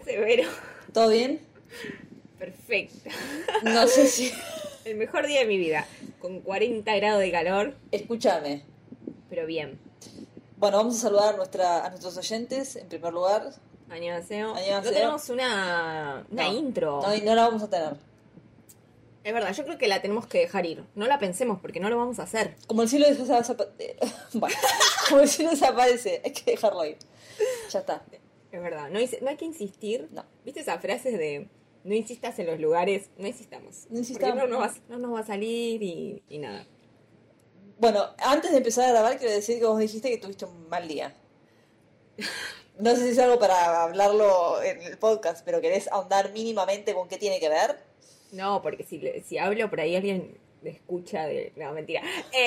Severo. ¿Todo bien? Perfecto. No sé si... El mejor día de mi vida. Con 40 grados de calor, Escúchame. pero bien. Bueno, vamos a saludar a nuestros oyentes, en primer lugar. Annyeonghaseyo. Annyeonghaseyo. No tenemos una No, intro. No la vamos a tener. Es verdad, yo creo que la tenemos que dejar ir. No la pensemos porque no lo vamos a hacer. Como el cielo desaparece... Bueno, como el cielo desaparece, hay que dejarlo ir. Ya está. Es verdad, no hay que insistir. No. ¿Viste esas frases de no insistas en los lugares? No insistamos. No insistamos. Porque no nos va a salir y nada. Bueno, antes de empezar a grabar, quiero decir que vos dijiste que tuviste un mal día. No sé si es algo para hablarlo en el podcast, pero ¿querés ahondar mínimamente con qué tiene que ver? No, porque si hablo por ahí alguien me escucha de... No, mentira.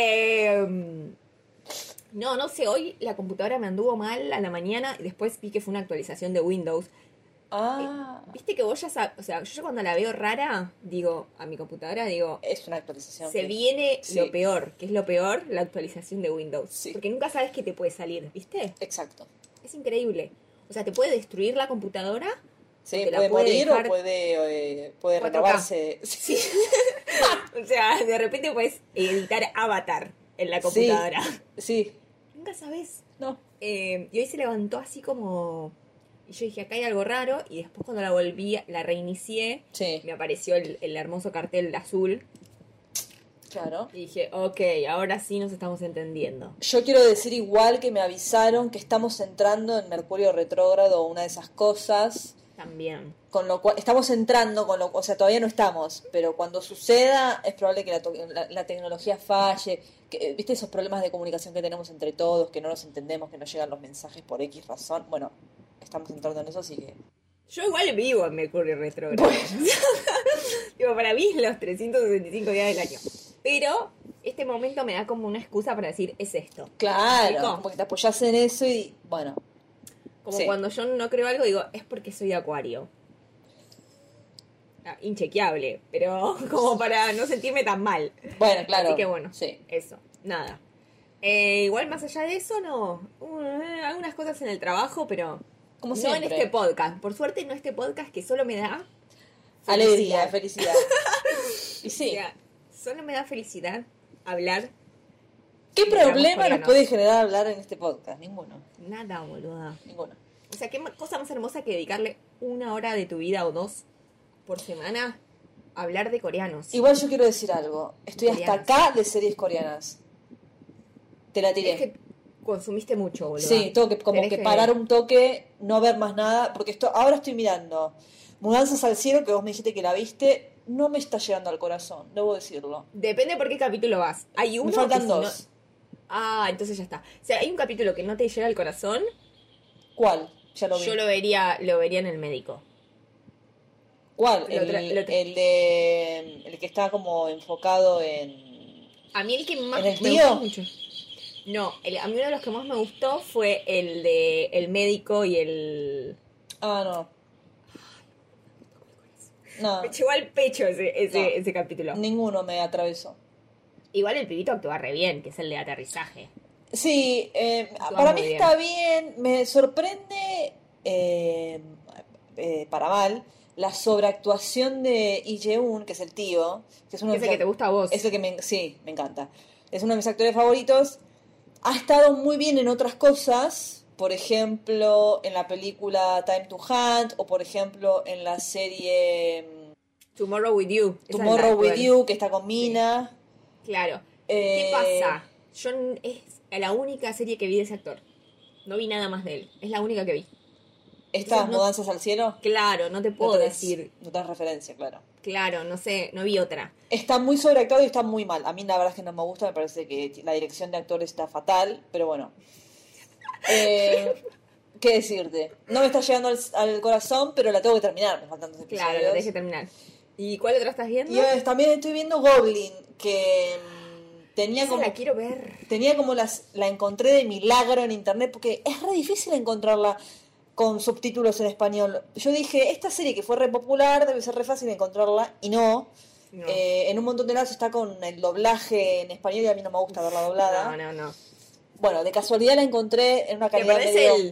No sé, hoy la computadora me anduvo mal a la mañana y después vi que fue una actualización de Windows. Viste que vos ya sabes, o sea, yo cuando la veo rara, digo, a mi computadora, digo... Es una actualización. Se viene Sí. lo peor. ¿Qué es lo peor? La actualización de Windows. Sí. Porque nunca sabes qué te puede salir, ¿viste? Exacto. Es increíble. O sea, te puede destruir la computadora. Sí, Te la puede morir dejar o puede 4K. renovarse. Sí. O sea, de repente puedes editar Avatar en la computadora. Sí. Nunca sabes. No. Y hoy se levantó así como... Y yo dije, acá hay algo raro. Y después cuando la reinicié, Sí. me apareció el hermoso cartel azul. Claro. Y dije, ok, ahora sí nos estamos entendiendo. Yo quiero decir igual que me avisaron que estamos entrando en Mercurio retrógrado o una de esas cosas. También. Con lo cual, estamos entrando, o sea, todavía no estamos, pero cuando suceda es probable que la tecnología falle, que, ¿viste esos problemas de comunicación que tenemos entre todos, que no nos entendemos, que no llegan los mensajes por X razón? Bueno, estamos entrando en eso, así que... Yo igual vivo en Mercurio retrógrado. Digo, para mí es los 365 días del año. Pero este momento me da como una excusa para decir, es esto. Claro, ¿Explico? como que te apoyás en eso y, bueno... Como Sí. cuando yo no creo algo, digo, es porque soy acuario. Inchequeable, pero como para no sentirme tan mal. Bueno, claro. Así que bueno, Sí. eso, nada. Igual más allá de eso, no. Algunas cosas en el trabajo, pero Como no siempre. en este podcast. Por suerte no este podcast que solo me da Alegría, felicidad. Y O sí. sea, solo me da felicidad hablar. ¿Qué de dramas problema nos coreanos. puede generar hablar en este podcast? Ninguno. Nada, boluda. Ninguno. O sea, qué cosa más hermosa que dedicarle 1 hora de tu vida o 2 por semana a hablar de coreanos. Igual yo quiero decir algo. Estoy hasta Coreanas. acá de series coreanas. Te la tiré. Es que consumiste mucho, boluda. Sí, tengo que como Tenés que parar un toque, no ver más nada, porque ahora estoy mirando Mudanzas al cielo, que vos me dijiste que la viste, no me está llegando al corazón, debo decirlo. Depende por qué capítulo vas. Hay uno Me faltan que si 2. no- Ah, entonces ya está. O sea, hay un capítulo que no te llega al corazón. ¿Cuál? Ya lo vi. Yo lo vería en el médico. ¿Cuál? Lo tra- El que está como enfocado en... A mí el que más ¿En el me tío? gustó mucho. No, a mí uno de los que más me gustó fue el de el médico y el... Ah, no. No, Me llegó al pecho No. ese capítulo. ninguno me atravesó. Igual el pibito actúa re bien, que es el de aterrizaje. Sí, Actúa para muy mí bien. está bien. Me sorprende, para mal, la sobreactuación de Lee Jae-un, que es el tío. Que es uno de Ese mis que te gusta a vos. Es el que sí, me encanta. Es uno de mis actores favoritos. Ha estado muy bien en otras cosas. Por ejemplo, en la película Time to Hunt. O por ejemplo, en la serie Tomorrow with You. Esa es la Tomorrow with actual. You, que está con Mina. Claro. Eh, ¿Qué pasa? Es la única serie que vi de ese actor. No vi nada más de él. Es la única que vi. ¿Estas Entonces, no- mudanzas al cielo? Claro, no te puedo No tenés- decir. No tenés referencia, claro. Claro, no sé, no vi otra. Está muy sobreactuado y está muy mal. A mí la verdad es que no me gusta, me parece que la dirección de actor está fatal, pero bueno. ¿Qué decirte? No me está llegando al corazón, pero la tengo que terminar, me faltan 2 episodios. Claro, lo dejé terminar. ¿Y cuál otra estás viendo? Y también estoy viendo Goblin, que tenía Esa como... la quiero ver. Tenía como la encontré de milagro en internet, porque es re difícil encontrarla con subtítulos en español. Yo dije, esta serie que fue re popular, debe ser re fácil encontrarla, y no. No. En un montón de lados está con el doblaje en español y a mí no me gusta verla doblada. No. Bueno, de casualidad la encontré en una ¿Te calidad parece medio... el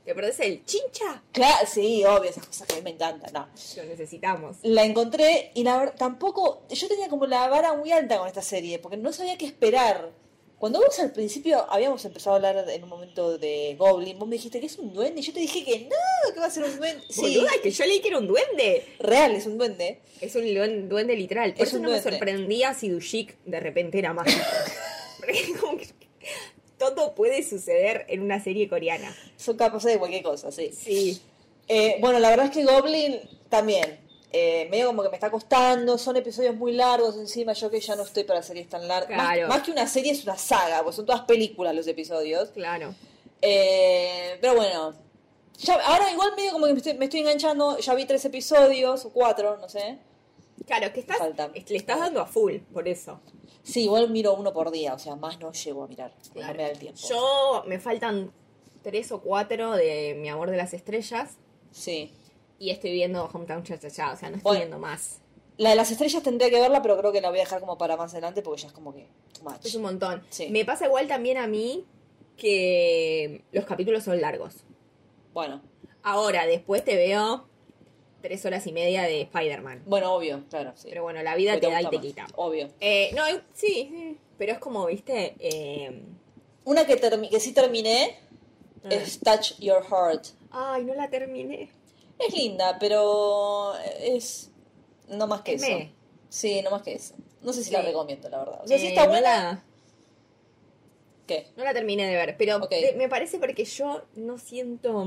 ¿Te perdés el chincha? Claro, sí, obvio, esas cosas que a mí me encantan, no. Lo necesitamos. La encontré y la verdad, tampoco, yo tenía como la vara muy alta con esta serie, porque no sabía qué esperar. Cuando vos al principio habíamos empezado a hablar en un momento de Goblin, vos me dijiste que es un duende, y yo te dije que no, que va a ser un duende. Sí, Boluda, que yo leí que era un duende. real, es un duende. Es un duende literal. Por Es eso un no me duende. sorprendía si Dushik de repente era mágico. Porque como que todo puede suceder en una serie coreana. Son capaces de cualquier cosa, sí. Sí. Bueno, la verdad es que Goblin también, medio como que me está costando, son episodios muy largos encima, yo que ya no estoy para series tan largas. Claro. Más que una serie es una saga, pues son todas películas los episodios. Claro. Pero bueno, ahora igual medio como que me estoy enganchando, ya vi 3 episodios, o 4, no sé. Claro, que Falta. le estás dando a full, por eso. Sí, igual miro uno por día, o sea, más no llego a mirar, Claro. no me da el tiempo. Yo me faltan 3 o 4 de Mi amor de las estrellas Sí. y estoy viendo Hometown Cha-Cha-Cha, o sea, no estoy Bueno. viendo más. La de las estrellas tendría que verla, pero creo que la voy a dejar como para más adelante porque ya es como que too much. Es un montón. Sí. Me pasa igual también a mí que los capítulos son largos. Bueno, Ahora, después te veo 3 horas y media de Spider-Man. bueno, obvio, claro, sí. Pero bueno, la vida Porque te da y gusta te más, quita. obvio. No, sí, pero es como, viste, Una que sí terminé es Touch Your Heart. ay, no la terminé. Es linda, pero es no más que Es eso. meh. Sí, no más que eso. No sé si Sí. la recomiendo, la verdad. O sea, si está No buena, ¿qué? no la terminé de ver, pero Ok. me parece porque yo no siento...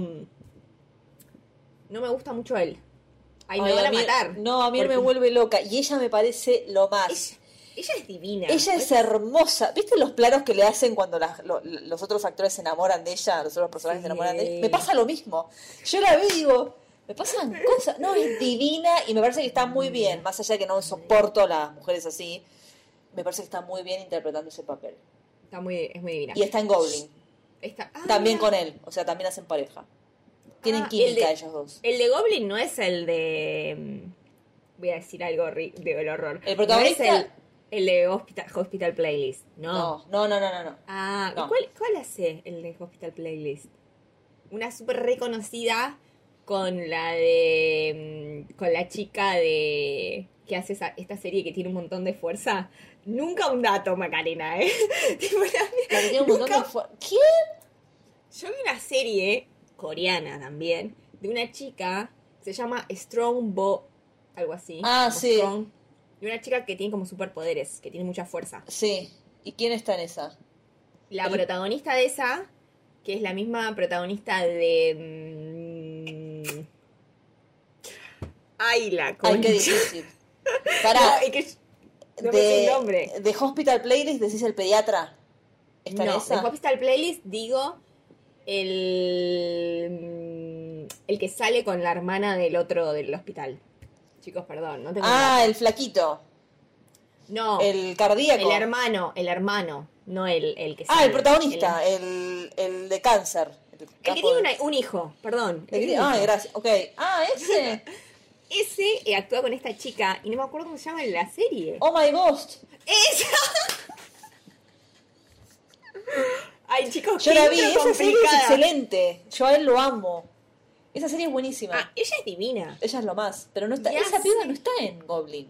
no me gusta mucho él. Ay, me Ay, van a mí- matar. No, a mí me Porque vuelve loca. Y ella me parece lo más. Ella es divina. Ella es hermosa. ¿Viste los planos que le hacen cuando los otros actores se enamoran de ella? Los otros personajes se enamoran de ella. Me pasa lo mismo. Yo la veo y digo, me pasan cosas. No, es divina y me parece que está muy bien. Más allá de que no soporto a las mujeres así, me parece que está muy bien interpretando ese papel. Es muy divina. Y está en Goblin. También mira. con él. O sea, también hacen pareja. Tienen Ah, química ellos dos. El de Goblin no es el de... voy a decir algo del horror. ¿El protagonista? No es el de Hospital Playlist, ¿no? No. Ah, ¿y No. cuál hace el de Hospital Playlist? Una súper reconocida con la de... con la chica de... que hace esta serie que tiene un montón de fuerza. Nunca un dato, Macarena, ¿eh? Tipo, La que tiene un montón de ¿Quién? Yo vi una serie coreana también de una chica, se llama Strong Bo, algo así. Ah, como sí. Strong, de una chica que tiene como superpoderes, que tiene mucha fuerza. Sí. ¿Y quién está en esa? La El- protagonista de esa, que es la misma protagonista de... ay, la Ay, concha. qué difícil. No, Pará, es que no me sé el nombre. de Hospital Playlist decís el pediatra. ¿Está en No, esa? de Hospital Playlist digo el que sale con la hermana del otro del hospital. Chicos, perdón, no tengo Ah, dato. el flaquito. No, El cardíaco. el hermano, no el que sale. Ah, el protagonista, el de cáncer. El que tiene un hijo, perdón. el que tiene un Ah, hijo. gracias. Ok. Ah, ese. Ese actúa con esta chica y no me acuerdo cómo se llama en la serie. Oh my ghost. ¡Esa! Ay, chicos, Yo qué la vi. intro Esa serie es complicada. excelente. Yo a él lo amo. Esa serie es buenísima. Ah, ella es divina. Ella es lo más. Pero no está. Ya Esa sé. piba no está en Goblin.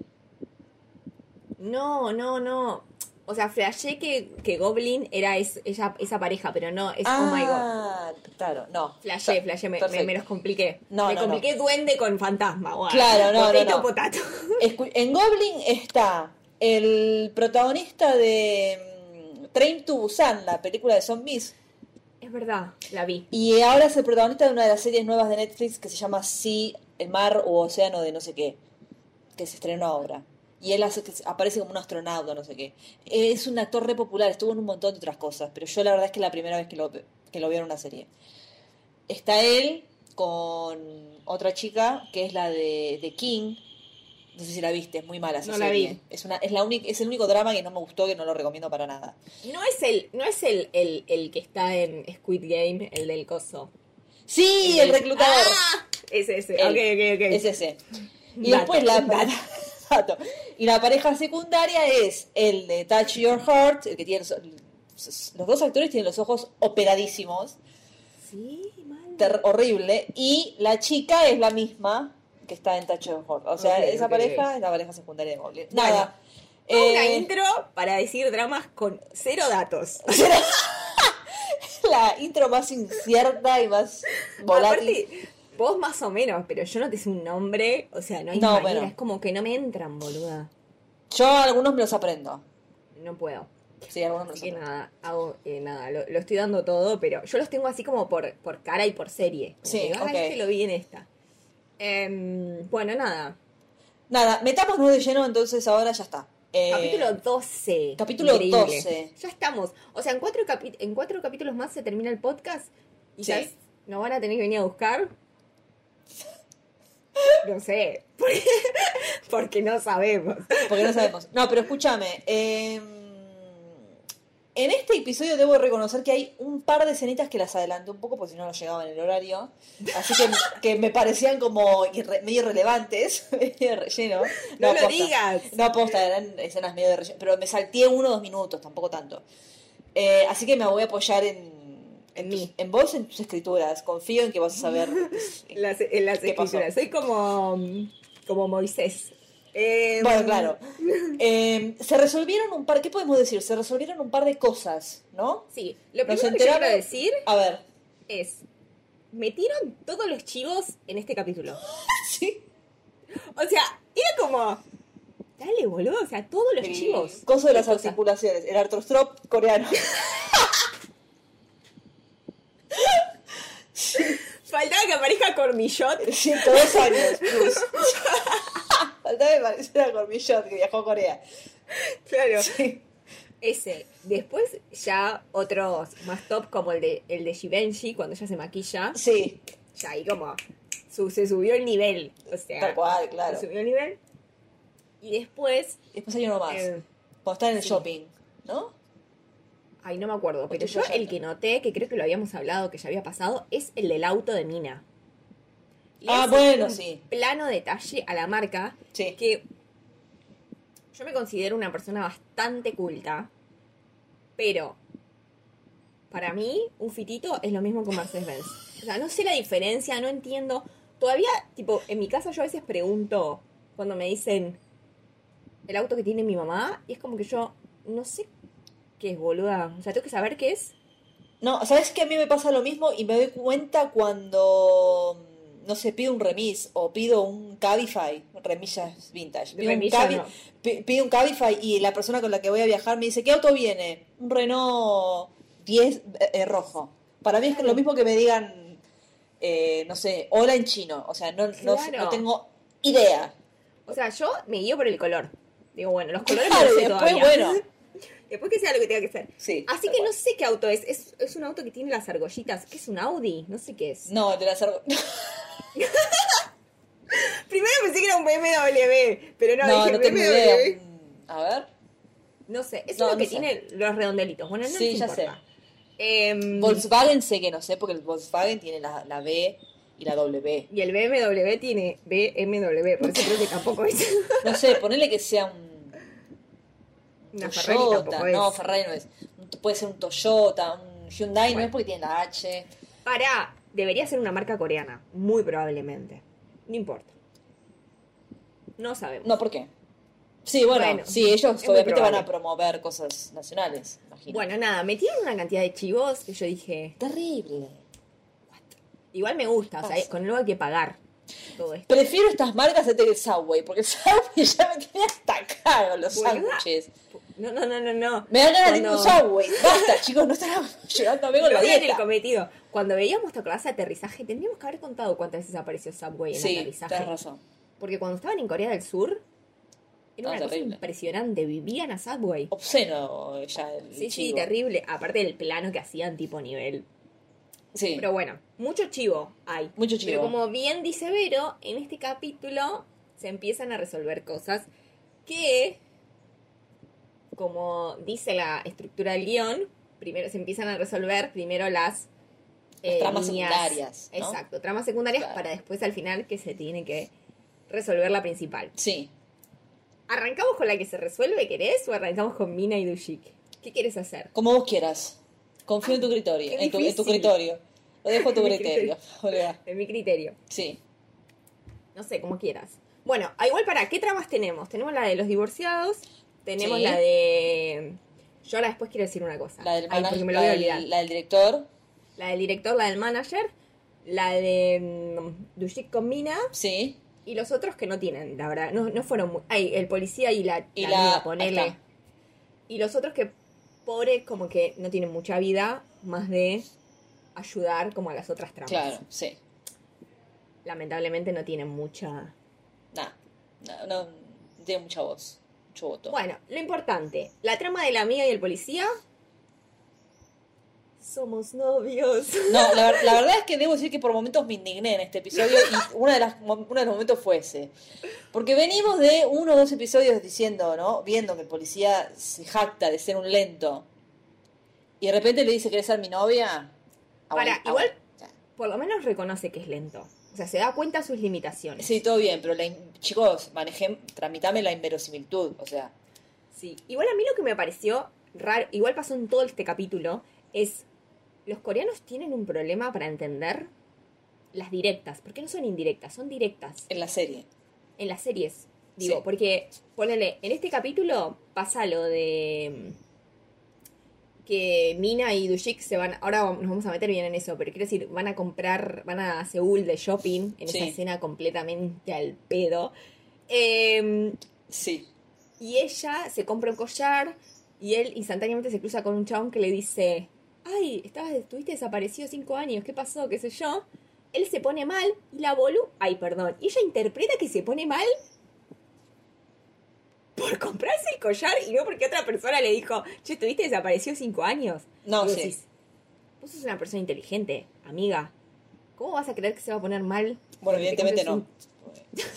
No. O sea, flashé que Goblin era esa pareja, pero no, es Oh My God. Ah, claro, no. Flashé, Perfecto. me los compliqué. No, me no, compliqué duende con fantasma. Guau. Claro, no, no. Potato. En Goblin está el protagonista de Train to Busan, la película de zombies. Es verdad, la vi. Y ahora es el protagonista de una de las series nuevas de Netflix que se llama Sea, el mar o océano de no sé qué, que se estrenó ahora. Y él aparece como un astronauta, no sé qué. Es un actor re popular, estuvo en un montón de otras cosas, pero yo la verdad es que es la primera vez que lo veo en una serie. Está él con otra chica, que es la de King. No sé si la viste, es muy mala esa No la serie. vi. Es el único drama que no me gustó, que no lo recomiendo para nada. No es el que está en Squid Game, el del coso. Sí, el reclutador. ¡Ah! Es ese. Él. Ok. Es ese. Y Dato, después dato. Dato. Y la pareja secundaria es el de Touch Your Heart, el que tiene los dos actores tienen los ojos operadísimos. Sí, mal. horrible. Y la chica es la misma que está en Touch of Heart. O sea, esa pareja es la pareja secundaria de Goblin. Bueno, Nada. Una intro para decir dramas con 0 datos. La intro más incierta y más volátil. Aparte, vos más o menos, pero yo no te sé un nombre, o sea, no hay No, manera, bueno. es como que no me entran, boluda. Yo algunos me los aprendo. No puedo. Sí, algunos me los Así que aprendo. nada, nada, lo estoy dando todo, pero yo los tengo así como por cara y por serie. Como Sí, que, ok. este lo vi en esta. Bueno, nada. Nada, metámonos de lleno, entonces ahora ya está. Capítulo 12. Capítulo Increíble. 12. Ya estamos. O sea, en 4 capítulos más se termina el podcast. Y Sí. ya nos van a tener que venir a buscar. No sé. Porque no sabemos. Porque no sabemos. No, pero escúchame. En este episodio debo reconocer que hay un par de escenitas que las adelanté un poco porque si no llegaba en el horario. Así que me parecían como medio irrelevantes, medio de relleno. No lo posta. digas. No, posta, eran escenas medio de relleno. Pero me salté 1 o 2 minutos, tampoco tanto. Así que me voy a apoyar En mí. en vos, en tus escrituras. Confío en que vas a saber En las escrituras. Soy como Moisés. Bueno, claro. Se resolvieron un par, ¿qué podemos decir? Se resolvieron un par de cosas, ¿no? Sí, lo Nos primero que yo quiero enteramos- decir A ver. es, metieron todos los chivos en este capítulo. Sí. O sea, era como, dale, boludo, o sea, todos los chivos. Coso de las ¿Qué cosa? articulaciones. El artrostrop coreano. Faltaba que aparezca Cormillot. 102 años plus. Faltaba que pareciera Cormillot, que viajó a Corea. Claro. Sí. Ese. Después ya otros más top como el de Givenchy, cuando ella se maquilla. Sí, Ya ahí como se subió el nivel. O sea, tal cual, claro. se subió el nivel. Y después, Después hay uno más. Cuando están en el sí. shopping, ¿no? ay, no me acuerdo, pero estoy yo el flasheando. que noté, que creo que lo habíamos hablado, que ya había pasado, es el del auto de Mina. Le Ah, hace bueno, un sí. plano detalle a la marca Sí. que yo me considero una persona bastante culta, pero para mí un fitito es lo mismo que un Mercedes-Benz. O sea, no sé la diferencia, no entiendo. Todavía, tipo, en mi casa yo a veces pregunto cuando me dicen el auto que tiene mi mamá, y es como que yo no sé qué es, boluda. O sea, tengo que saber qué es. No, ¿sabes que a mí me pasa lo mismo y me doy cuenta cuando, no sé, pido un remis o pido un Cabify, remillas vintage, pido Remilla no. pido un Cabify y la persona con la que voy a viajar me dice, ¿qué auto viene? Un Renault 10 rojo. Para mí es lo mismo que me digan, no sé, hola en chino. O sea, no Claro. tengo idea. O sea, yo me guío por el color. Digo, bueno, los colores Claro, no y sé después, todavía. bueno. Después que sea lo que tenga que ser. Sí, Así tal que cual. no sé qué auto es. Es un auto que tiene las argollitas. ¿Qué es un Audi? No sé qué es. No, el de las Primero pensé que era un BMW, pero no, No, dije no tengo BMW. idea. A ver. No sé, es No, uno no que sé. tiene los redondelitos. Bueno, no Sí, nos ya importa. Volkswagen sé que no sé, porque el Volkswagen tiene la B y la W. Y el BMW tiene BMW, por eso creo que tampoco es. No sé, ponele que sea un Una Ferrari Toyota. tampoco es. No, Ferrari no es. Puede ser un Toyota, un Hyundai, no Bueno. es porque tiene la H. Debería ser una marca coreana, muy probablemente. No importa. No sabemos. No, ¿por qué? Sí, bueno, Bueno, sí, ellos es muy obviamente van probable. a promover cosas nacionales, imagino. Bueno, nada, metieron una cantidad de chivos que yo dije, Terrible. igual me gusta, o sea, Pasa. con luego hay que pagar todo esto. Prefiero estas marcas antes que el Subway, porque el Subway ya me tiene hasta acá con los Boluda. sándwiches. No. Me dan ganas de ir a un Cuando- Subway. Basta, chicos, no están llegándome con la Logran el dieta. cometido. Cuando veíamos esta clase de aterrizaje, tendríamos que haber contado cuántas veces apareció Subway en Sí, aterrizaje. tenés razón. Porque cuando estaban en Corea del Sur, era No, una cosa terrible. impresionante. Vivían a Subway. Obsceno ya el Sí, chivo. terrible. Aparte del plano que hacían tipo nivel. Sí, Pero bueno, mucho chivo hay. mucho chivo. Pero como bien dice Vero, en este capítulo se empiezan a resolver cosas que, como dice la estructura del guión, primero se empiezan a resolver primero las tramas líneas- secundarias, ¿no? Exacto, tramas secundarias Claro. para después al final que se tiene que resolver la principal. Sí. ¿Arrancamos con la que se resuelve, querés? ¿O arrancamos con Mina y Dushik? ¿Qué quieres hacer? Como vos quieras. Confío en tu criterio. Qué En tu difícil. criterio. Lo dejo a tu Mi criterio. Olga. De mi criterio. Sí. No sé, como quieras. Bueno, igual para, ¿qué tramas tenemos? Tenemos la de los divorciados, tenemos Sí. la de... Yo ahora después quiero decir una cosa. La del, Ay, manag- porque me lo voy a olvidar. la del director. La del director, la del manager, la de Dushik con Mina Sí. y los otros que no tienen, la verdad. No fueron muy... Ay, el policía y la Y amiga, ahí ponele. está. Y los otros que, pobres, como que no tienen mucha vida, más de ayudar como a las otras tramas. Claro, sí. Lamentablemente no tienen mucha... Nah. No tiene mucha voz. Mucho voto. Bueno, lo importante, la trama de la amiga y el policía. Somos novios. No, la verdad es que debo decir que por momentos me indigné en este episodio y uno de los momentos fue ese. Porque venimos de 1 o 2 episodios diciendo, ¿no? Viendo que el policía se jacta de ser un lento y de repente le dice, ¿querés ser mi novia? Para, igual, por lo menos reconoce que es lento. O sea, se da cuenta de sus limitaciones. Sí, todo bien, pero chicos, tramitame la inverosimilitud, o sea. Sí. Igual a mí lo que me pareció raro, igual pasó en todo este capítulo, es... Los coreanos tienen un problema para entender las directas. Porque no son indirectas, son directas. En la serie. En las series, digo. Sí. Porque, ponele, en este capítulo pasa lo de... que Mina y Dushik se van... Ahora nos vamos a meter bien en eso, pero quiero decir, van a Seúl de shopping, en Sí. esa escena completamente al pedo. Sí. Y ella se compra un collar y él instantáneamente se cruza con un chabón que le dice... Ay, estuviste desaparecido 5 años, ¿qué pasó? ¿Qué sé yo? Él se pone mal y la Ay, perdón. Y ella interpreta que se pone mal por comprarse el collar y no porque otra persona le dijo, che, estuviste desaparecido 5 años. No, Y sí. decís, vos sos una persona inteligente, amiga. ¿Cómo vas a creer que se va a poner mal? Bueno, porque te evidentemente compres no.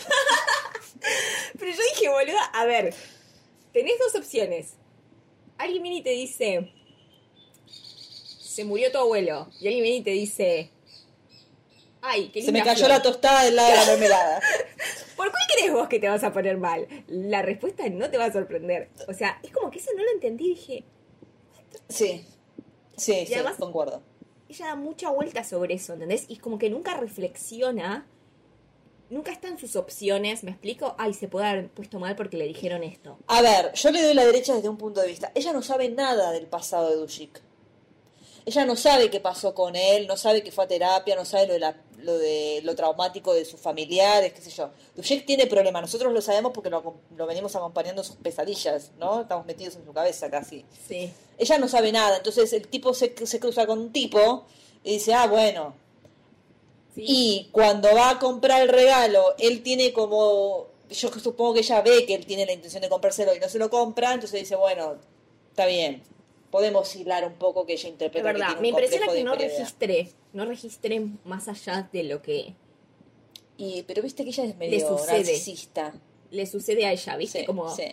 Pero yo dije, boluda, a ver, tenés 2 opciones. Alguien viene y te dice, se murió tu abuelo. Y alguien viene y te dice, ay, qué Se me linda cayó flor. la tostada del lado de la mermelada. ¿Por cuál crees vos que te vas a poner mal? La respuesta no te va a sorprender. O sea, es como que eso no lo entendí. Dije, Sí. Sí, sí, además- concuerdo. ella da mucha vuelta sobre eso, ¿entendés? Y es como que nunca reflexiona, nunca están sus opciones, ¿me explico? Ay, se puede haber puesto mal porque le dijeron esto. A ver, yo le doy la derecha desde un punto de vista. Ella no sabe nada del pasado de Dushik. Ella no sabe qué pasó con él, no sabe que fue a terapia, no sabe lo traumático de sus familiares, qué sé yo. Dushik tiene problemas, nosotros lo sabemos porque lo venimos acompañando en sus pesadillas, ¿no? Estamos metidos en su cabeza casi. Sí. Ella no sabe nada, entonces el tipo se cruza con un tipo y dice, ah, bueno. Sí. Y cuando va a comprar el regalo, él tiene como... Yo supongo que ella ve que él tiene la intención de comprárselo y no se lo compra, entonces dice, bueno, está bien. Podemos hilar un poco que ella Es interpreta que verdad, tiene un me impresiona complejo que de no inferioridad. registré más allá de lo que Pero viste que ella es medio sucede. narcisista. le sucede a ella, ¿viste? Sí, Como, sí.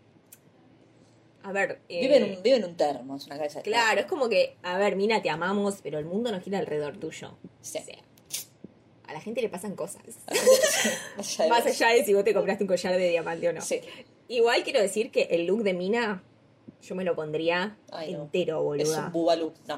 a ver... Vive en un termo, es una cabeza de Claro, es termo. como que, a ver, Mina, te amamos, pero el mundo no gira alrededor tuyo. Sí. O sea, a la gente le pasan cosas. Más allá de Más vos. allá de si vos te compraste un collar de diamante o no. Sí. Igual quiero decir que el look de Mina, yo me lo pondría Ay, no. entero, Es boluda. un bubalú, no.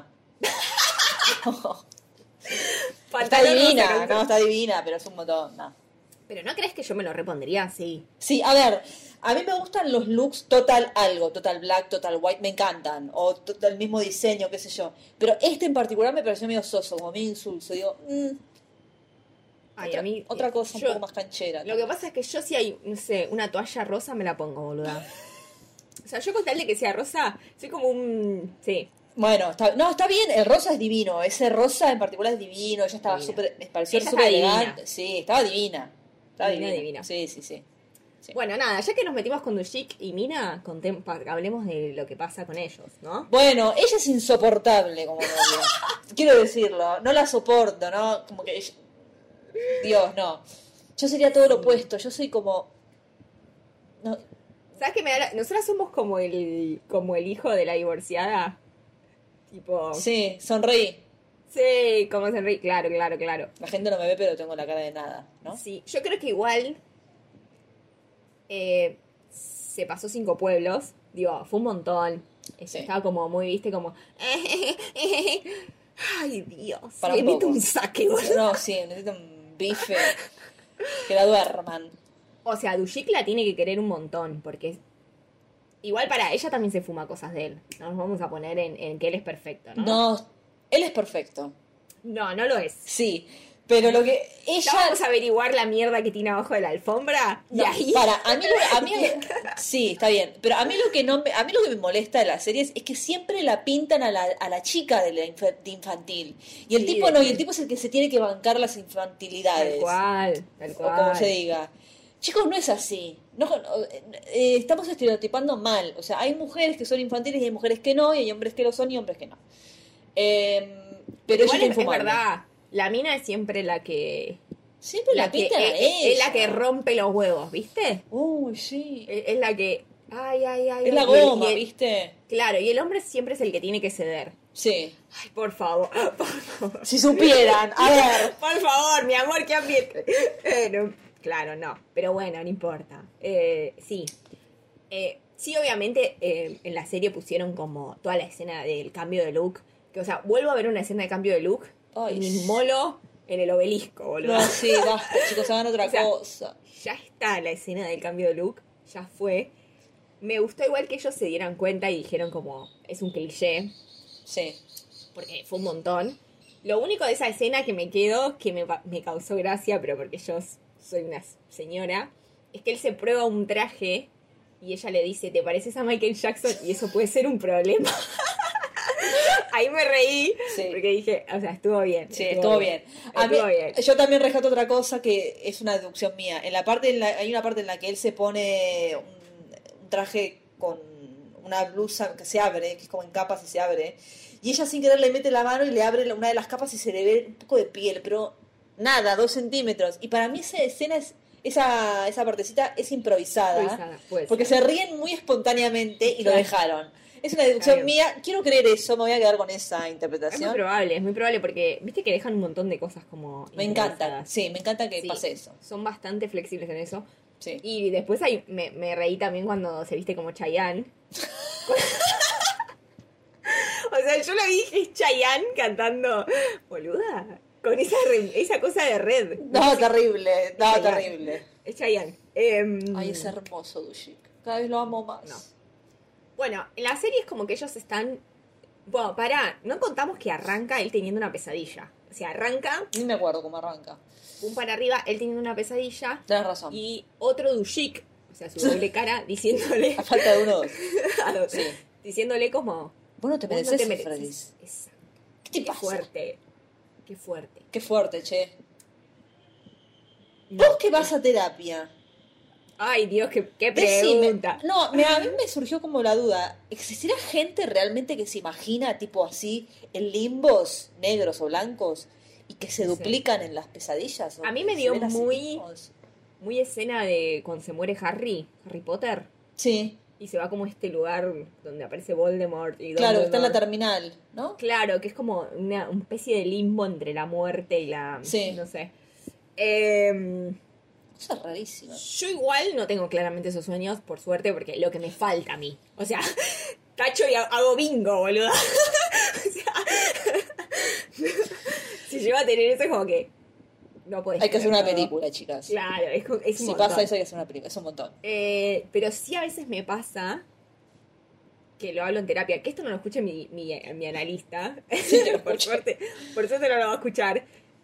Está Pantalón rosa, divina, calza- no, está divina, pero es un montón, no. Pero ¿no crees que yo me lo repondría? Sí. Sí, a ver, a mí me gustan los looks total algo, total black, total white, me encantan, o el mismo diseño, qué sé yo. Pero este en particular me pareció medio soso, como medio insulso. Digo, Ay, otra, a mí... otra cosa un yo- poco más canchera. Lo que pasa es que yo si hay, no sé, una toalla rosa me la pongo, boluda. O sea, yo con tal de que sea rosa, soy como un... Sí. Bueno, está bien, el rosa es divino, ese rosa en particular es divino, ella estaba Divina. súper, me pareció Ella súper está divina. elegante, sí, estaba divina, estaba Divina, divina. divina. Sí, sí, sí. Sí. Bueno, nada, ya que nos metimos con Dushik y Mina, hablemos de lo que pasa con ellos, ¿no? Bueno, ella es insoportable como novia, quiero decirlo, no la soporto, ¿no? Como que Dios, no. Yo sería todo lo opuesto, yo soy como... No, ¿Sabes qué me da nosotras somos como el hijo de la divorciada? Tipo... sí, sonreí. Sí, como Henry. Claro, claro, claro. La gente no me ve, pero tengo la cara de nada, ¿no? Sí, yo creo que igual se pasó 5 pueblos. Digo, fue un montón. Sí. Estaba como muy, viste, como... Ay, Dios. Para Le un meto poco. un saque, boludo. No, sí, necesito un bife. Que la duerman. O sea, Dushik la tiene que querer un montón, porque igual para ella también se fuma cosas de él. No nos vamos a poner en que él es perfecto, ¿no? No, él es perfecto. No, no lo es. Sí, pero lo que Ya ella... vamos a averiguar la mierda que tiene abajo de la alfombra. Y No, ahí. a mí sí, está bien, pero a mí lo que a mí lo que me molesta de las series es que siempre la pintan a la chica de infantil y el Sí, tipo no, y el tipo es el que se tiene que bancar las infantilidades. Tal O cual. como se diga. Chicos, no es así. Estamos estereotipando mal. O sea, hay mujeres que son infantiles y hay mujeres que no, y hay hombres que lo son y hombres que no. Pero Igual ella es verdad. La mina es siempre la que. Siempre la que pintan a es la ella. que rompe los huevos, ¿viste? Uy, sí. Es la que. Ay. Es la y goma, y ¿viste? Claro, y el hombre siempre es el que tiene que ceder. Sí. Ay, por favor. Por favor. Si supieran, a ver. Por favor, mi amor, qué ambiente. Claro, no. Pero bueno, no importa. Sí. Sí, obviamente en la serie pusieron como toda la escena del cambio de look. Que, o sea, vuelvo a ver una escena de cambio de look. Ay, Y me sí. inmolo en el obelisco, boludo. No, sí, basta, chicos, hagan otra O sea, cosa. Ya está la escena del cambio de look. Ya fue. Me gustó igual que ellos se dieran cuenta y dijeron como, es un cliché. Sí. Porque fue un montón. Lo único de esa escena que me quedó, que me causó gracia, pero porque yo soy una señora, es que él se prueba un traje y ella le dice, ¿te pareces a Michael Jackson? Y eso puede ser un problema. Ahí me reí, Sí. porque dije, o sea, estuvo bien. Sí, estuvo bien. A mí, Estuvo bien. yo también rescato otra cosa que es una deducción mía. Hay una parte en la que él se pone un traje con una blusa que se abre, que es como en capas y se abre. Y ella sin querer le mete la mano y le abre una de las capas y se le ve un poco de piel, pero nada, 2 centímetros. Y para mí esa escena esa partecita es improvisada. Puede Porque ser. se ríen muy espontáneamente y lo Claro. dejaron. Es una deducción Está bien. mía. Quiero creer eso, me voy a quedar con esa Es interpretación. muy probable porque viste que dejan un montón de cosas como Me encanta, improvisadas. sí, me encanta que Sí, pase eso. Son bastante flexibles en eso. Sí. Y después ahí me reí también cuando se viste como Chayanne. O sea, yo la vi y es Chayanne cantando, boluda, con esa cosa de red. No, terrible, no, Chayanne. terrible. Es Chayanne. Ay, es hermoso Dushik. Cada vez lo amo más. No. Bueno, en la serie es como que ellos están... Bueno, pará, no contamos que arranca él teniendo una pesadilla. O sea, arranca, Ni me acuerdo cómo arranca. pum para arriba, él teniendo una pesadilla. Tenés razón. Y otro Dushik, o sea, su doble cara, diciéndole... A falta de uno o dos. Sí. Diciéndole como... Vos no te "Vos mereces, no te mereces". Fredis. Exacto. ¿Qué te Qué pasa? fuerte. Qué fuerte. Qué fuerte, che. No. Vos que vas a terapia. Ay, Dios, qué Decime. pregunta. No, a mí me surgió como la duda. ¿Existirá gente realmente que se imagina tipo así en limbos negros o blancos y que se Sí. duplican en las pesadillas? A mí me Se dio ven a sí muy- mismos? Muy escena de cuando se muere Harry Potter, Sí, y se va como a este lugar donde aparece Voldemort y claro, está en la Dumbledore. terminal, ¿no? Claro, que es como una especie de limbo entre la muerte y la... Sí. No sé. Cosa rarísima. Yo igual no tengo claramente esos sueños, por suerte, porque lo que me falta a mí. O sea, tacho y hago bingo, boludo. O sea, si llego a tener eso es como que no puedes Hay que hacer tener una todo. película, chicas. Claro, es un Si montón. pasa eso hay que hacer una película, es un montón. Pero sí a veces me pasa que lo hablo en terapia, que esto no lo escuche mi analista. Sí, que lo por escuche. suerte no lo va a escuchar.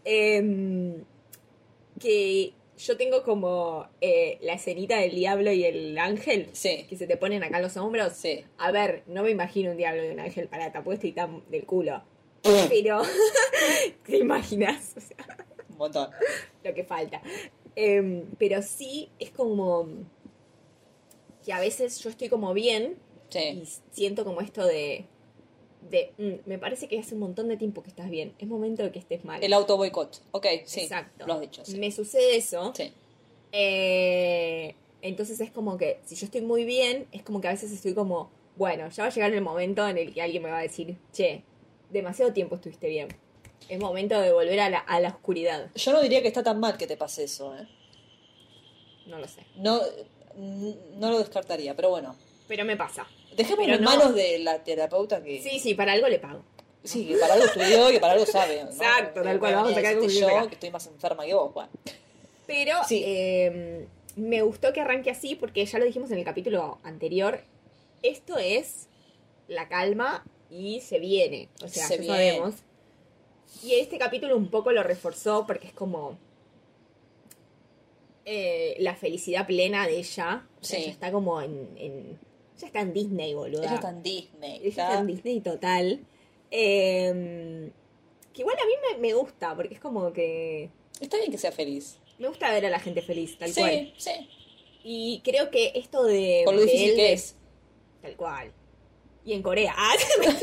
Que yo tengo como la escenita del diablo y el ángel Sí. que se te ponen acá en los hombros. Sí. A ver, no me imagino un diablo y un ángel para tampoco estoy tan del culo. Mm. Pero, ¿te imaginas? O sea, Un montón. lo que falta. Pero sí es como que a veces yo estoy como bien Sí. y siento como esto de me parece que hace un montón de tiempo que estás bien. Es momento de que estés mal. El auto boicot. Ok, sí. Exacto. Lo has dicho, sí. Me sucede eso. Sí. Entonces es como que si yo estoy muy bien, es como que a veces estoy como, bueno, ya va a llegar el momento en el que alguien me va a decir, che, demasiado tiempo estuviste bien. Es momento de volver a la oscuridad. Yo no diría que está tan mal que te pase eso, ¿eh? No lo sé. No, no lo descartaría, pero bueno. Pero me pasa. Dejémoslo Pero en no- manos de la terapeuta que... Sí, para algo le pago. Sí, que para algo estudió y que para algo sabe, ¿no? Exacto, tal cual, vamos a sacar decirte conclusión yo acá. que estoy más enferma que vos, bueno. Pero Sí. me gustó que arranque así porque ya lo dijimos en el capítulo anterior. Esto es la calma y se viene. O sea, Se ya viene. sabemos. Y este capítulo un poco lo reforzó porque es como la felicidad plena de ella. O sea, Sí. ella está como ya está en Disney, boluda. Ella está en Disney. Ella está en Disney total. Que igual a mí me gusta porque es como que... Está bien que sea feliz. Me gusta ver a la gente feliz, tal cual. Sí. Y creo que esto de... Con lo de difícil él, que es. Tal cual. Y en Corea. Ah,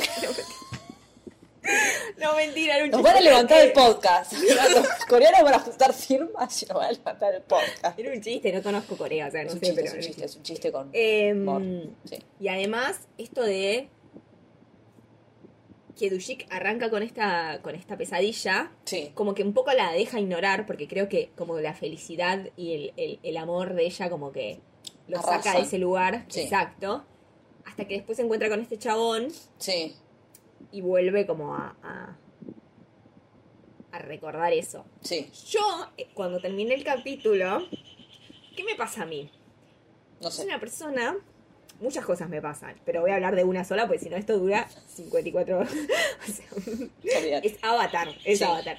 no, mentira, era un Nos chiste. van a levantar el podcast. Los coreanos van a juntar firmas y nos van a levantar el podcast. Era un chiste, no conozco Corea, o sea, no Es un sé, chiste, pero... es un chiste con Em, humor. Sí. Y además, esto de que Dushik arranca con esta pesadilla, Sí. como que un poco la deja ignorar, porque creo que como la felicidad y el amor de ella como que lo saca Arrasan. de ese lugar, Sí. exacto, hasta que después se encuentra con este chabón Sí. y vuelve como a recordar eso. Sí. Yo, cuando terminé el capítulo, ¿qué me pasa a mí? No Soy sé. una persona... Muchas cosas me pasan, pero voy a hablar de una sola, porque si no esto dura 54 horas. O sea, Olvídate. es Avatar, es Sí. Avatar.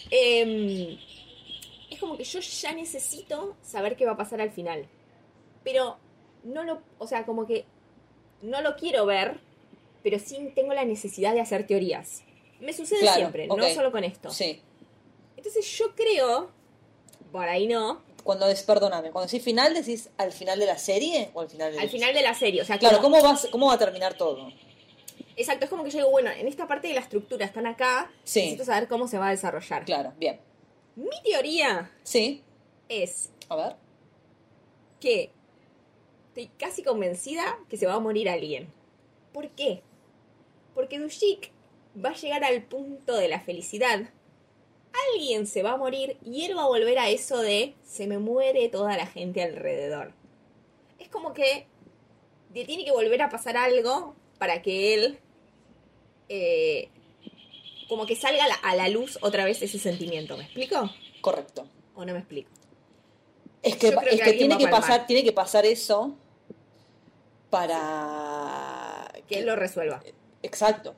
Es como que yo ya necesito saber qué va a pasar al final. Pero no lo... O sea, como que no lo quiero ver, pero sí tengo la necesidad de hacer teorías. Me sucede Claro, siempre, ok. no solo con esto. Sí. Entonces yo creo... Por ahí no. Perdóname, cuando decís final, ¿decís al final de la serie o al final del Al final de la serie, o sea, Claro, como- ¿cómo va a terminar todo? Exacto, es como que yo digo, bueno, en esta parte de la estructura están acá, Sí. necesito saber cómo se va a desarrollar. Claro, bien. Mi teoría Sí. es A ver. que estoy casi convencida que se va a morir alguien. ¿Por qué? Porque Dushik va a llegar al punto de la felicidad. Alguien se va a morir y él va a volver a eso de se me muere toda la gente alrededor. Es como que le tiene que volver a pasar algo para que él como que salga a la luz otra vez ese sentimiento. ¿Me explico? Correcto. ¿O no me explico? Es que, Yo creo que alguien tiene va que a palmar. tiene que pasar eso para Que él lo resuelva. Exacto.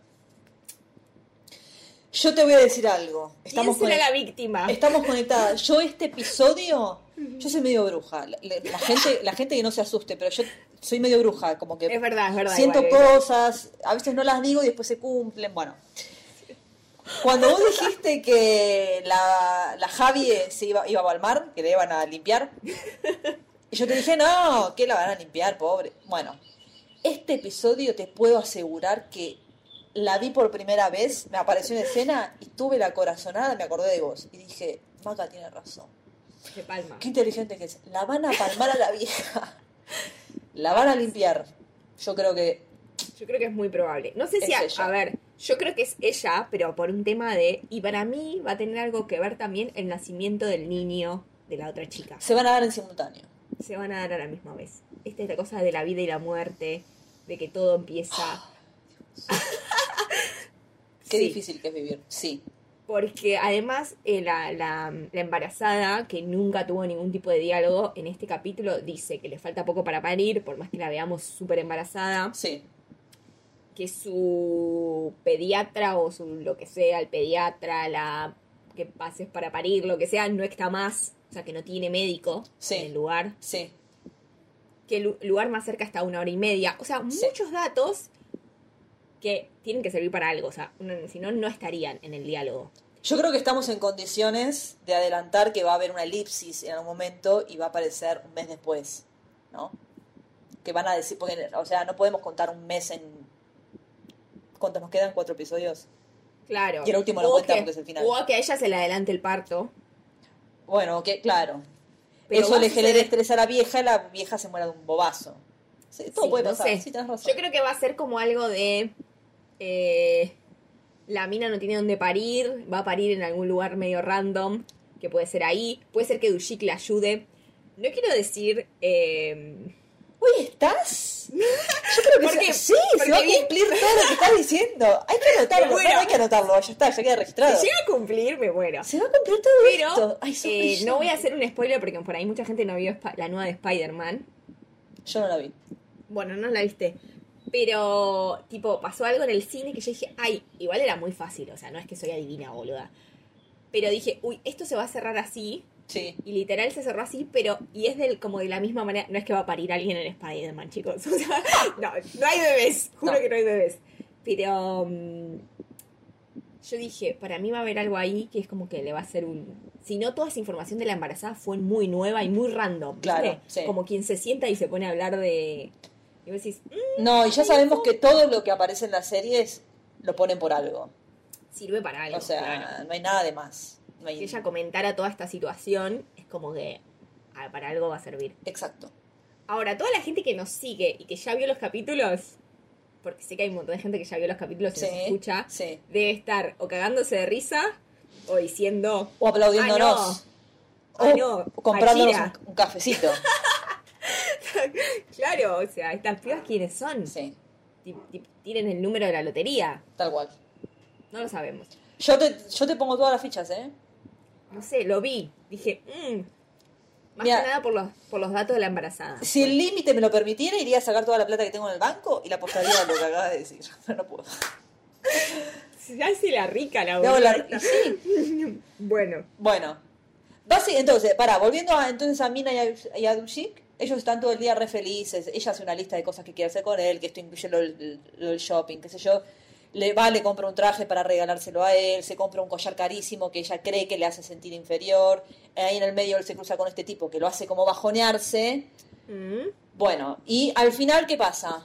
Yo te voy a decir algo. ¿Quién será la víctima? Estamos conectadas. Yo este episodio, yo soy medio bruja. La gente que no se asuste, pero yo soy medio bruja, como que Es verdad, siento igual, cosas, a veces no las digo y después se cumplen. Bueno, cuando vos dijiste que la Javi se iba a Balmar, que le iban a limpiar, y yo te dije, no, que la van a limpiar, pobre. Bueno, este episodio te puedo asegurar que la vi por primera vez, me apareció en escena y tuve la corazonada, me acordé de vos. Y dije, Maca tiene razón. Se palma. Qué inteligente que es. La van a palmar a la vieja. La van a limpiar. Yo creo que... Yo creo que es muy probable. No sé si, Es ella. a ver, yo creo que es ella, pero por un tema de... Y para mí va a tener algo que ver también el nacimiento del niño de la otra chica. se van a dar en simultáneo. Se van a dar a la misma vez. Esta es la cosa de la vida y la muerte, de que todo empieza... Qué Sí. difícil que es vivir. Sí. Porque además la embarazada, que nunca tuvo ningún tipo de diálogo, en este capítulo dice que le falta poco para parir, por más que la veamos súper embarazada, Sí. que su pediatra o su lo que sea, el pediatra, la que pases para parir, lo que sea, no está más, o sea que no tiene médico Sí. en el lugar, Sí. que el lugar más cerca está a 1 hora y media, o sea, Sí. muchos datos que tienen que servir para algo, o sea, si no, no estarían en el diálogo. Yo creo que estamos en condiciones de adelantar que va a haber una elipsis en algún momento y va a aparecer un mes después, ¿no? Que van a decir, porque, o sea, no podemos contar un mes en... ¿Cuántos nos quedan? 4 episodios. Claro. Y el último no O cuenta que- porque es el final. O a que a ella se le adelante el parto. Bueno, que claro. Pero Eso va a le genera suceder- estrés a la vieja se muera de un bobazo. Sí, todo Sí, puede no pasar. sé. Sí, tenés razón. Yo creo que va a ser como algo de... la mina no tiene dónde parir, va a parir en algún lugar medio random, que puede ser ahí. Puede ser que Dushik le ayude. No quiero decir... Uy, hoy estás? Yo creo que Porque- sí, porque se va a bien- cumplir todo lo que estás diciendo. Hay que anotarlo, Bueno. no hay que anotarlo, ya está, ya queda registrado. Si llega a cumplir, me muero. Se va a cumplir todo Pero esto. Ay, sos brillante. no voy a hacer un spoiler porque por ahí mucha gente no vio la nueva de Spider-Man. Yo no la vi. Bueno, no la viste. Pero, tipo, pasó algo en el cine que yo dije, ay, igual era muy fácil, o sea, no es que soy adivina, boluda. Pero dije, uy, esto se va a cerrar así. Sí. Y literal se cerró así, pero, y es como de la misma manera, no es que va a parir alguien en Spider-Man, chicos. O sea, no hay bebés, juro No. que no hay bebés. Pero yo dije, para mí va a haber algo ahí que es como que le va a hacer si no, toda esa información de la embarazada fue muy nueva y muy random. ¿viste? Claro, sí. Como quien se sienta y se pone a hablar de... Y vos decís, No, y ya sabemos que todo lo que aparece en las series lo ponen por algo. sirve para algo. O sea, claro. no hay nada de más. No hay... Que ella comentara toda esta situación, es como que para algo va a servir. Exacto. Ahora, toda la gente que nos sigue y que ya vio los capítulos, porque sé que hay un montón de gente que ya vio los capítulos y Sí, nos escucha, sí. debe estar o cagándose de risa o diciendo, O aplaudiéndonos. Ah, no, O comprándonos Akira. un cafecito. claro, o sea, estas pibas quiénes son. Sí, Tienen el número de la lotería. tal cual. No lo sabemos. Yo te pongo todas las fichas, ¿eh? No sé, lo vi. Dije, más Mira, que nada por los datos de la embarazada. Si el límite me lo permitiera, iría a sacar toda la plata que tengo en el banco y la apostaría a lo que acabas de decir. Pero no puedo. Se hace la rica la Me hago boluda la- esta. y sí. Bueno, Bueno. Entonces, volviendo a Mina y a Dushik, ellos están todo el día re felices. Ella hace una lista de cosas que quiere hacer con él, que esto incluye lo del shopping, qué sé yo. Le compra un traje para regalárselo a él, se compra un collar carísimo que ella cree que le hace sentir inferior. Ahí en el medio él se cruza con este tipo que lo hace como bajonearse. Bueno, y al final, ¿qué pasa?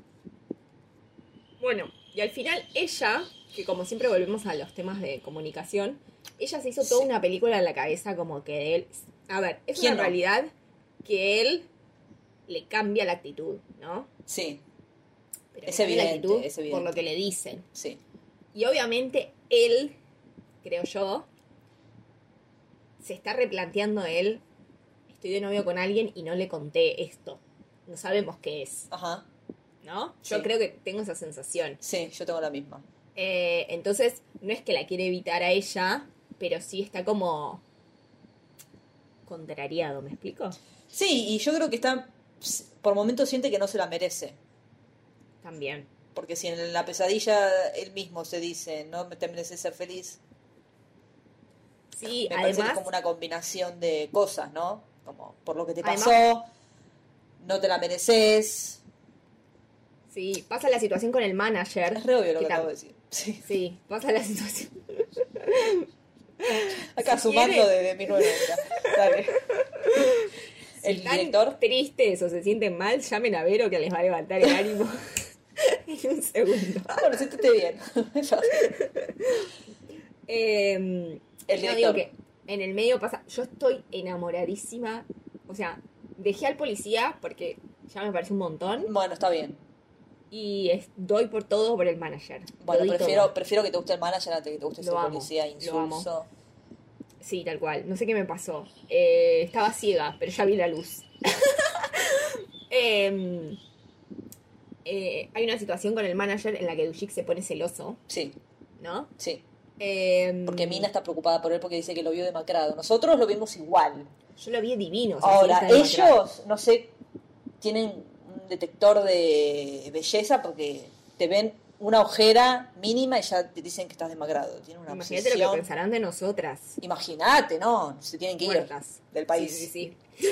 Bueno, y al final ella, que como siempre volvemos a los temas de comunicación, ella se hizo toda Sí. una película en la cabeza como que de él... A ver, es ¿Quién una no? realidad que él le cambia la actitud, ¿no? Sí, Pero Es le cambia la evidente, actitud es evidente. por lo que le dicen. sí. Y obviamente él, creo yo, se está replanteando él, estoy de novio con alguien y no le conté esto. No sabemos qué es, Ajá. ¿no? Yo Sí. creo que tengo esa sensación. Sí, yo tengo la misma. Entonces, no es que la quiere evitar a ella, pero sí está como contrariado, ¿me explico? Sí, y yo creo que por momentos siente que no se la merece. También. Porque si en la pesadilla él mismo se dice, no te mereces ser feliz, Sí, me parece que es además, como una combinación de cosas, ¿no? Como por lo que te Además- pasó, no te la mereces. sí, pasa la situación con el manager. Es re obvio lo que tam- acabo de decir. Sí. Sí, pasa la situación. Acá Si sumando quiere- de 1990. Dale. El Si están director. tristes o se sienten mal, llamen a Vero que les va a levantar el ánimo en un segundo. Bueno, siéntete bien. El El digo director. que en el medio pasa. Yo estoy enamoradísima. O sea, dejé al policía porque ya me parece un montón. Bueno, está bien. Y doy por todo por el manager. Lo Bueno, di prefiero todo. que te guste el manager antes que te guste Lo ese amo, policía lo amo. insulso. Sí, tal cual. No sé qué me pasó. Estaba ciega, pero ya vi la luz. Hay una situación con el manager en la que Dushik se pone celoso, Sí, ¿no? sí. Em, Porque Mina está preocupada por él porque dice que lo vio demacrado. Nosotros lo vimos igual. Yo lo vi divino. o sea, Ahora, sí, está demacrado. ellos, no sé, tienen un detector de belleza porque te ven una ojera mínima y ya te dicen que estás demacrado. Tienen una Imagínate lo que obsesión. pensarán de nosotras. Imagínate, ¿no? Se tienen que ir Muertas. del país. Sí, sí, sí.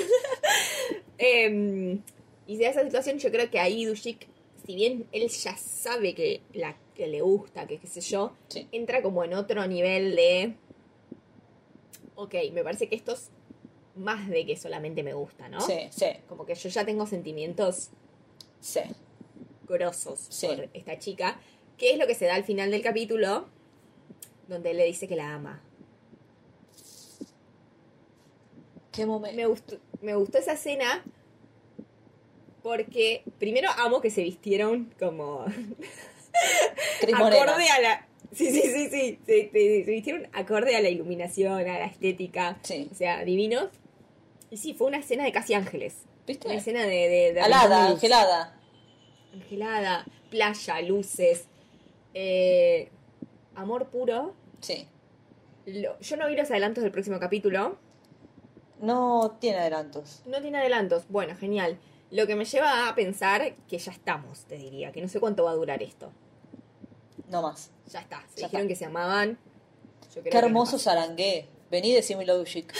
Y de esa situación yo creo que ahí Dushik, si bien él ya sabe que le gusta, que qué sé yo, Sí. entra como en otro nivel de... Ok, me parece que esto es más de que solamente me gusta, ¿no? Sí, sí, Como que yo ya tengo sentimientos sí. grosos Sí. por esta chica, que es lo que se da al final del capítulo, donde él le dice que la ama. Qué momento. Me gustó esa escena porque primero amo que se vistieron como Crimoneras. acorde a la... Sí. Se vistieron acorde a la iluminación, a la estética. Sí. O sea, divinos. Y sí, fue una escena de Casi Ángeles. ¿Viste? Una escena de Alada, Luz. angelada. Angelada, playa, luces. Amor puro. Sí. Yo no vi los adelantos del próximo capítulo. No tiene adelantos. No tiene adelantos. Bueno, genial. Lo que me lleva a pensar que ya estamos, te diría. Que no sé cuánto va a durar esto. No más. Ya está. Se Ya dijeron está. que se amaban. Yo creo Qué que hermoso no pasa. zarangué. Vení, decímelo, chic.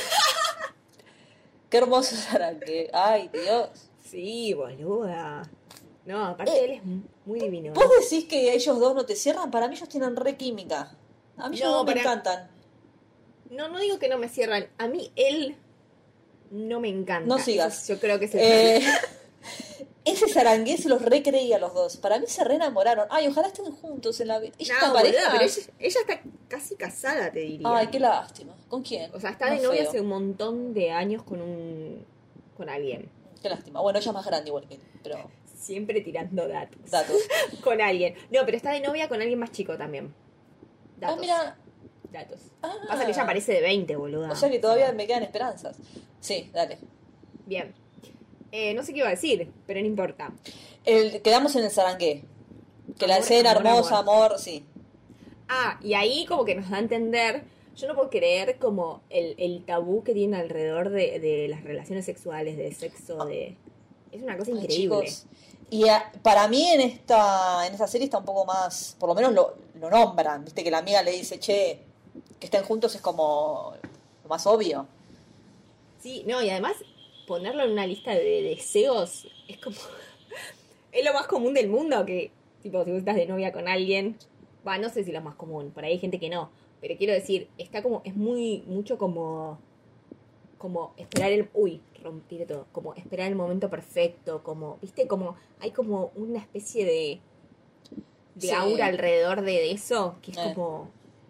Qué hermoso zarangué. Ay, Dios. Sí, boluda. No, aparte él es muy divino. ¿Vos decís que ellos dos no te cierran? Para mí ellos tienen re química. A mí ellos No, dos me para- encantan. No digo que no me cierran. A mí él no me encanta. No sigas. Yo creo que es el... Eh, ese zarangué se los recreía a los dos. Para mí se re enamoraron. Ay, ojalá estén juntos en la vida. ¿Ella está No, pareja? boluda, pero ella está casi casada, te diría. Ay, qué lástima. ¿Con quién? O sea, está de No, novia feo. hace un montón de años con alguien. Qué lástima. Bueno, ella es más grande igual que él, pero Siempre tirando datos. datos. Con alguien. No, pero está de novia con alguien más chico también. Datos. Ah, mira. Datos. Ah. Pasa que ella parece de 20, boluda. O sea que todavía me quedan esperanzas. Sí, dale. Bien. No sé qué iba a decir, pero no importa. Quedamos en el zarangué. Que la Amor, escena amor, hermosa, amor, sí. Ah, y ahí como que nos da a entender, yo no puedo creer como el tabú que tienen alrededor de las relaciones sexuales, de sexo, de... Es una cosa Ay, increíble. chicos. Y para mí en esta serie está un poco más, por lo menos lo nombran, viste que la amiga le dice, che, que estén juntos es como lo más obvio. Sí, no, y además ponerlo en una lista de deseos es como... Es lo más común del mundo que, tipo, si vos estás de novia con alguien, va, no sé si lo más común, por ahí hay gente que no, pero quiero decir, está como, es mucho como esperar rompí todo, como esperar el momento perfecto, como, viste, como, hay como una especie de Sí. aura alrededor de eso, que es como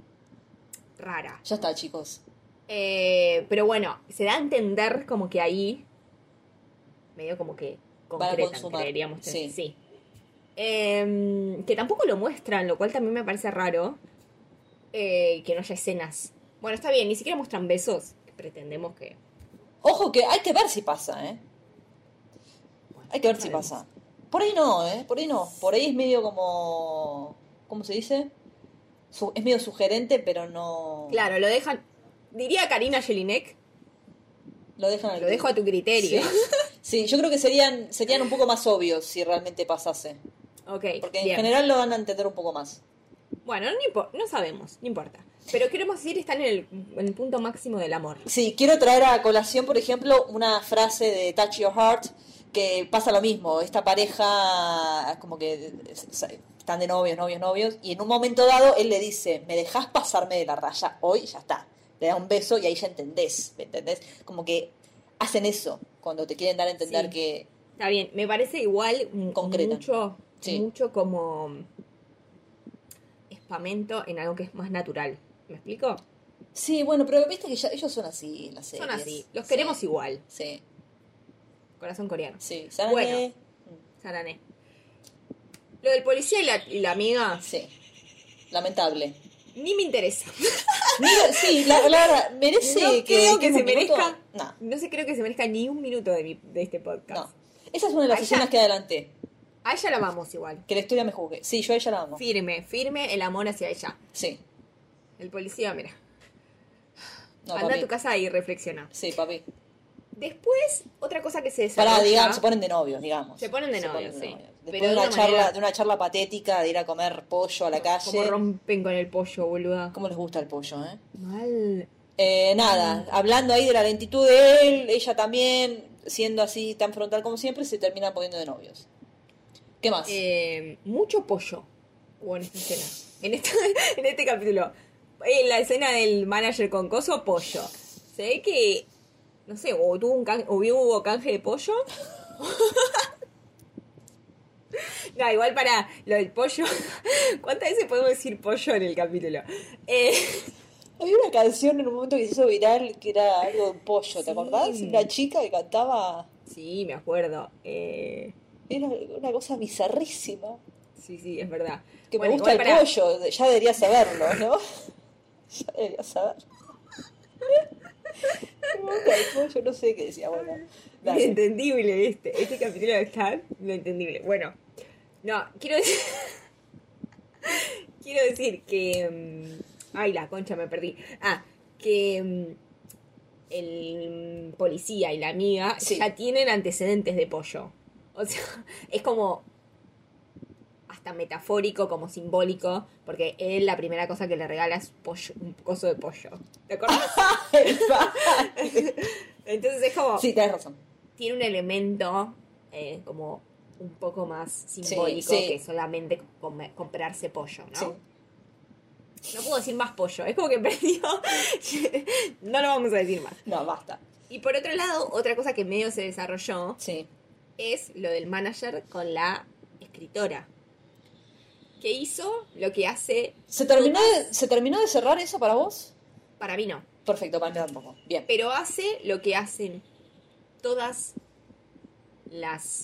rara. Ya está, chicos. Pero bueno, se da a entender como que ahí, medio como que Van a concretan, consumar. creeríamos. Sí. Que tampoco lo muestran, lo cual también me parece raro, que no haya escenas. Bueno, está bien, ni siquiera muestran besos, que pretendemos que... Ojo que hay que ver si pasa, ¿eh? Bueno, Hay que ver no si sabemos. pasa. Por ahí no, ¿eh? Por ahí no. Por ahí es medio como... ¿Cómo se dice? Es medio sugerente, pero no... Claro, lo dejan... Diría Karina Jelinek, Lo dejan al lo dejo a tu criterio. Sí. Sí, yo creo que serían un poco más obvios si realmente pasase. Ok, Porque en bien. general lo van a entender un poco más. Bueno, no sabemos, no importa. Pero queremos decir, están en el punto máximo del amor. Sí, quiero traer a colación, por ejemplo, una frase de Touch Your Heart, que pasa lo mismo. Esta pareja, como que están de novios, y en un momento dado él le dice, ¿me dejás pasarme de la raya hoy? Ya está. Le da un beso y ahí ya entendés, ¿me entendés? Como que hacen eso cuando te quieren dar a entender Sí. que... Está bien, me parece igual Concretan. Sí. mucho como espamento en algo que es más natural. ¿Me explico? Sí, bueno, pero viste que ellos son así en las series. Son así, los Sí. queremos igual. Sí, Corazón coreano. sí. Bueno. Sarané. Lo del policía y la amiga, Sí. Lamentable. ni me interesa. Mira, sí, la verdad, merece No que creo que dediquemos se un minuto. merezca. No, No sé, creo que se merezca ni un minuto de este podcast. no. Esa es una de las Ahí escenas ya- que adelanté. A ella la amamos igual. Que la historia me juzgue. Sí, yo a ella la amo. Firme el amor hacia ella. Sí. El policía, mira. No, Anda papi. a tu casa y reflexiona. Sí, papi. Después, otra cosa que se desarrolla... Pará, digamos, se ponen de novios, digamos. Se ponen de novios, sí. Después Pero de de una una charla, manera- de una charla patética de ir a comer pollo a la Cómo calle. rompen con el pollo, boluda. ¿Cómo les gusta el pollo, eh? Mal. Nada, hablando ahí de la lentitud de él, ella también, siendo así tan frontal como siempre, se termina poniendo de novios. ¿Qué más? Mucho pollo hubo en esta escena. En este capítulo. En la escena del manager con coso, pollo. Se ve que, no sé, o hubo canje de pollo. No, igual para lo del pollo. ¿Cuántas veces podemos decir pollo en el capítulo? Había una canción en un momento que se hizo viral que era algo de un pollo, ¿te Sí. acordás? Una chica que cantaba. Sí, me acuerdo. Era una cosa bizarrísima. Sí, es verdad. Que Bueno, me gusta el igual pollo, ya debería saberlo, ¿no? Ya debería saber. Yo no sé qué decía, bueno. Dale. Inentendible este capítulo está inentendible. Bueno, no, quiero decir que... ay, la concha, me perdí. Que el policía y la amiga Sí. ya tienen antecedentes de pollo. O sea, es como hasta metafórico, como simbólico, porque él la primera cosa que le regala es pollo, un coso de pollo. ¿Te acuerdas? Entonces es como... Sí, tenés razón. tiene un elemento como un poco más simbólico Sí. que solamente comprarse pollo, ¿no? Sí. No puedo decir más pollo, es como que perdió. No lo vamos a decir más. No, basta. Y por otro lado, otra cosa que medio se desarrolló Sí. es lo del manager con la escritora. Que hizo lo que hace... ¿Se terminó de cerrar eso para vos? Para mí no. Perfecto, para mí tampoco. Bien. Pero hace lo que hacen todas las...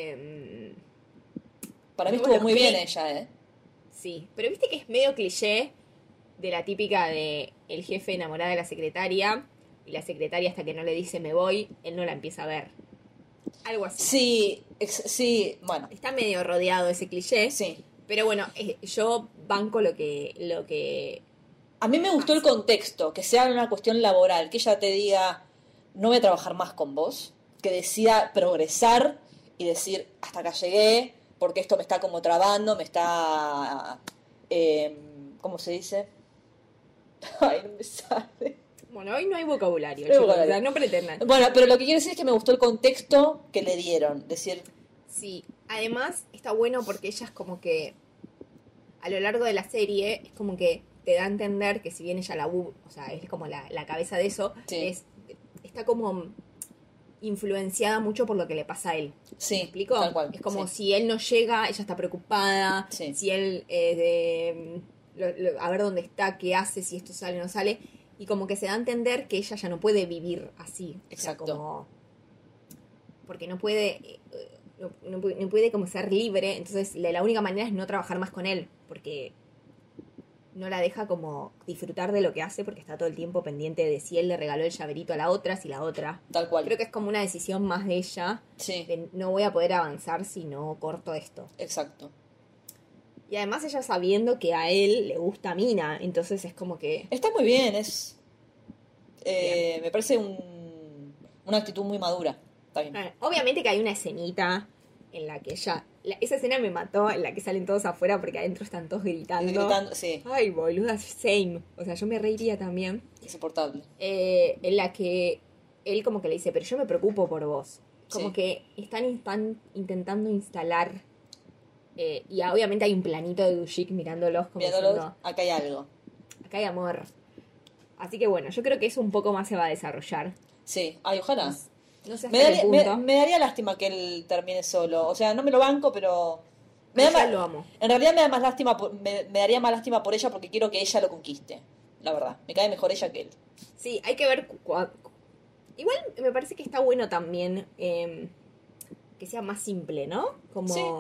Para mí todos estuvo los muy bien clics. ella, ¿eh? Sí, pero viste que es medio cliché de la típica de el jefe enamorado de la secretaria y la secretaria hasta que no le dice me voy, él no la empieza a ver. Algo así. Sí, sí, bueno. Está medio rodeado ese cliché, Sí. pero bueno, yo banco lo que A mí me gustó el contexto, que sea una cuestión laboral, que ella te diga, no voy a trabajar más con vos, que decida progresar y decir, hasta acá llegué, porque esto me está como trabando, me está... ¿cómo se dice? Ay, no me sale. bueno, hoy no hay vocabulario, No hay chicos, vocabulario. o sea, no pretendan. Bueno, pero lo que quiero decir es que me gustó el contexto que le dieron. Decir, Sí, además está bueno porque ella es como que a lo largo de la serie es como que te da a entender que si bien ella o sea, es como la cabeza de eso, Sí. está como influenciada mucho por lo que le pasa a él. sí, ¿Me explico? tal cual. Es como sí. si él no llega, ella está preocupada, Sí. si él a ver dónde está, qué hace, si esto sale o no sale, y como que se da a entender que ella ya no puede vivir así. Exacto. O sea, como porque no puede no puede como ser libre, entonces la única manera es no trabajar más con él, porque no la deja como disfrutar de lo que hace, porque está todo el tiempo pendiente de si él le regaló el llaverito a la otra, si la otra. Tal cual. Creo que es como una decisión más de ella, Sí, de no voy a poder avanzar si no corto esto. exacto. Y además ella sabiendo que a él le gusta Mina, entonces es como que... Está muy bien, es... Bien. me parece una actitud muy madura. Está bien. Obviamente que hay una escenita en la que ella... esa escena me mató, en la que salen todos afuera porque adentro están todos gritando. Gritando, sí, Ay, boluda, same. O sea, yo me reiría también. insoportable. En la que él como que le dice, pero yo me preocupo por vos. Como Sí. que están intentando instalar... y obviamente hay un planito de Dushik mirándolos como Viéndolo, diciendo, acá hay algo. acá hay amor. Así que bueno, yo creo que eso un poco más se va a desarrollar. Sí, ay, ojalá. No sé hasta Me qué daría, punto. me daría lástima que él termine solo. O sea, no me lo banco, pero... Me Yo da lo amo. En realidad me da más lástima me daría más lástima por ella porque quiero que ella lo conquiste. La verdad. Me cae mejor ella que él. Sí, hay que ver... Igual me parece que está bueno también que sea más simple, ¿no? Como... Sí.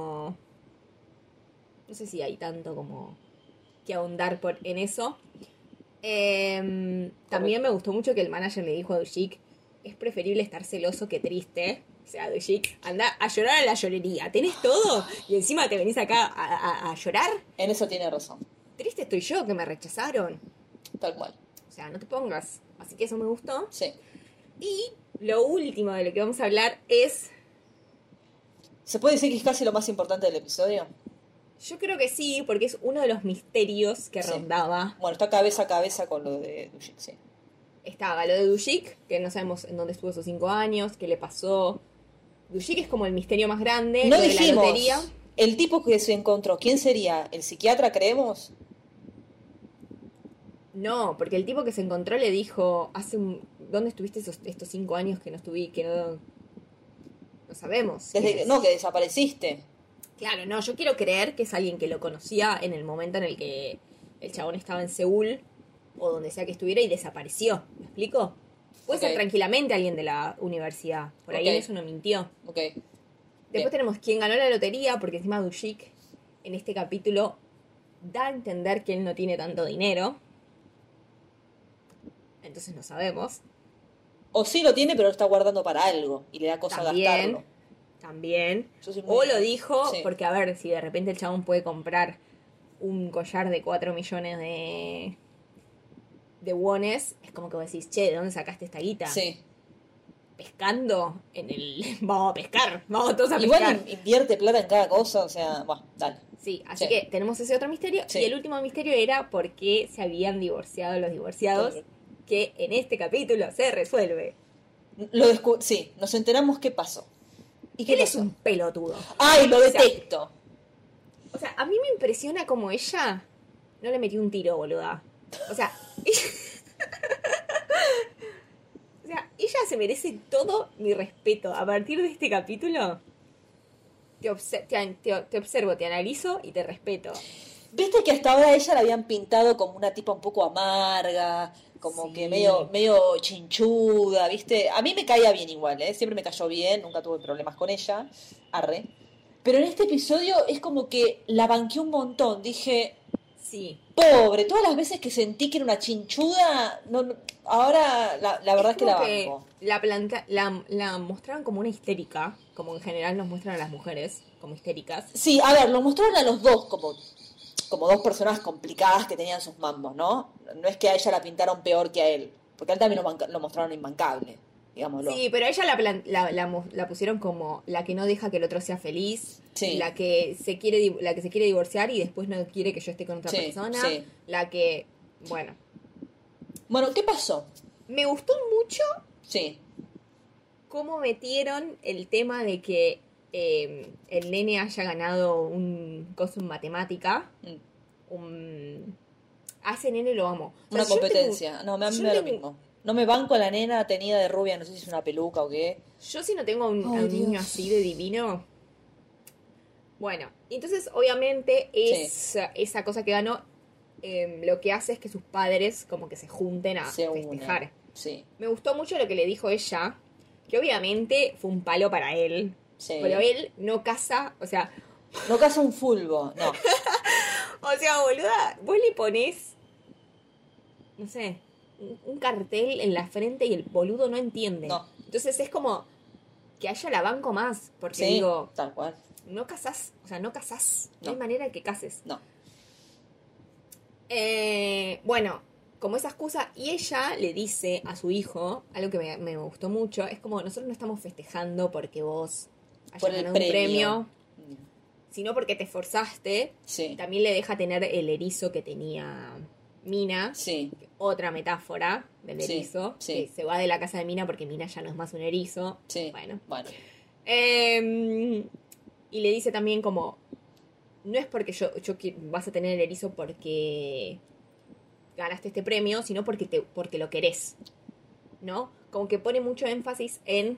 No sé si hay tanto como que ahondar en eso. También me gustó mucho que el manager le dijo a Dushik, es preferible estar celoso que triste. O sea, Dushik, anda a llorar a la llorería. ¿Tenés todo? Y encima te venís acá a llorar. En eso tiene razón. Triste estoy yo, que me rechazaron. Tal cual. O sea, no te pongas. Así que eso me gustó. Sí. Y lo último de lo que vamos a hablar es... ¿Se puede decir que es casi lo más importante del episodio? Yo creo que sí, porque es uno de los misterios que Sí. rondaba. Bueno, está cabeza a cabeza con lo de Dushik, sí. Estaba lo de Dushik, que no sabemos en dónde estuvo esos 5 años, qué le pasó. Dushik es como el misterio más grande. No lo de la dijimos, lotería. el tipo que se encontró, ¿quién sería? ¿El psiquiatra, creemos? No, porque el tipo que se encontró le dijo, ¿dónde estuviste estos 5 años que no estuve, que no sabemos? Desde ¿Quién que, es? no, que desapareciste. Claro, no, yo quiero creer que es alguien que lo conocía en el momento en el que el chabón estaba en Seúl o donde sea que estuviera y desapareció. ¿Me explico? Puede Ok. ser tranquilamente alguien de la universidad. Por ahí Ok. en eso no mintió. Ok. Después Bien. tenemos quien ganó la lotería, porque encima Dushik en este capítulo da a entender que él no tiene tanto dinero. Entonces no sabemos. O sí lo tiene, pero lo está guardando para algo y le da cosa gastarlo. También. Yo soy muy O lo dijo sí. porque, a ver, si de repente el chabón puede comprar un collar de 4 millones de wones, es como que vos decís, che, ¿de dónde sacaste esta guita? Sí. Pescando en el... Vamos a pescar, vamos todos a Igual pescar. invierte plata en cada cosa, o sea, bueno, dale. Sí, así Sí. que tenemos ese otro misterio. Sí. Y el último misterio era por qué se habían divorciado los divorciados, Claro. que en este capítulo se resuelve. Sí, nos enteramos qué pasó. ¿Y qué Él es pasó? un pelotudo. ¡Ay, lo O sea, detesto! O sea, a mí me impresiona como ella no le metió un tiro, boluda. O sea, ella se merece todo mi respeto. A partir de este capítulo, te observo, te analizo y te respeto. Viste que hasta ahora ella la habían pintado como una tipa un poco amarga, como Sí. que medio chinchuda, ¿viste? A mí me caía bien igual, ¿eh? Siempre me cayó bien, nunca tuve problemas con ella, arre. Pero en este episodio es como que la banqué un montón, dije, Sí. pobre, todas las veces que sentí que era una chinchuda, ahora la verdad es que la como que banco. la mostraron como una histérica, como en general nos muestran a las mujeres como histéricas. Sí, a ver, lo mostraron a los dos como dos personas complicadas que tenían sus mambos, ¿no? No es que a ella la pintaron peor que a él, porque a él también lo mostraron imbancable, digámoslo. Sí, pero a ella la pusieron como la que no deja que el otro sea feliz, Sí. la que se quiere divorciar y después no quiere que yo esté con otra Sí, persona, sí. la que, bueno, Bueno, ¿qué pasó? me gustó mucho Sí, cómo metieron el tema de que el nene haya ganado un coso en matemática, a ese nene lo amo. O sea, una yo tengo- competencia. No, a mí yo me da lo tengo- mismo. No me banco a la nena tenida de rubia, no sé si es una peluca o qué. Yo si no tengo a un Ay, niño Dios. así de divino. Bueno, entonces obviamente esa cosa que ganó lo que hace es que sus padres como que se junten a Se festejar. une. Sí, Me gustó mucho lo que le dijo ella, que obviamente fue un palo para él. sí. Pero él no casa, o sea, No casa un fulbo, no. boluda, vos le ponés, no sé, un cartel en la frente y el boludo no entiende. No. Entonces es como que a ella la banco más, porque Sí, digo, tal cual. no casás, o sea, no casás, no hay No. manera de que cases. No. Bueno, como esa excusa, y ella le dice a su hijo, algo que me gustó mucho, es como nosotros no estamos festejando porque vos hayas Por el ganado un premio, Mm, sino porque te esforzaste. Sí, También le deja tener el erizo que tenía Mina, sí, otra metáfora del Sí, erizo, sí. que se va de la casa de Mina porque Mina ya no es más un erizo. sí. Bueno. Bueno, Y le dice también como, no es porque vas a tener el erizo porque ganaste este premio, sino porque lo querés, ¿no? Como que pone mucho énfasis en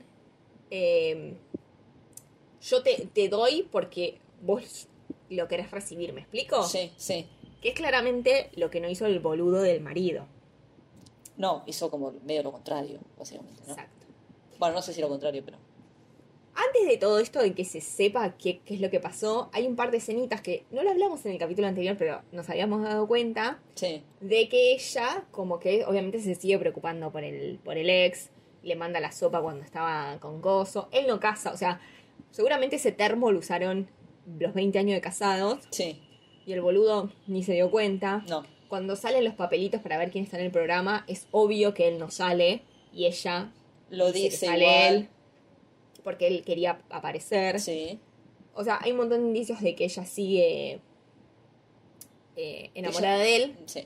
yo te doy porque vos lo querés recibir, ¿me explico? sí, sí. Que es claramente lo que no hizo el boludo del marido. No, hizo como medio lo contrario, básicamente, ¿no? Exacto. Bueno, no sé si lo contrario, pero... Antes de todo esto, de que se sepa qué es lo que pasó, hay un par de escenitas que no lo hablamos en el capítulo anterior, pero nos habíamos dado cuenta Sí, de que ella, como que obviamente se sigue preocupando por el ex, le manda la sopa cuando estaba con Gozo, él no casa, o sea, seguramente ese termo lo usaron los 20 años de casados sí, y el boludo ni se dio cuenta. no. Cuando salen los papelitos para ver quién está en el programa, es obvio que él no sale y ella Lo que dice sale igual. él porque él quería aparecer. Sí, O sea, hay un montón de indicios de que ella sigue enamorada de él. sí.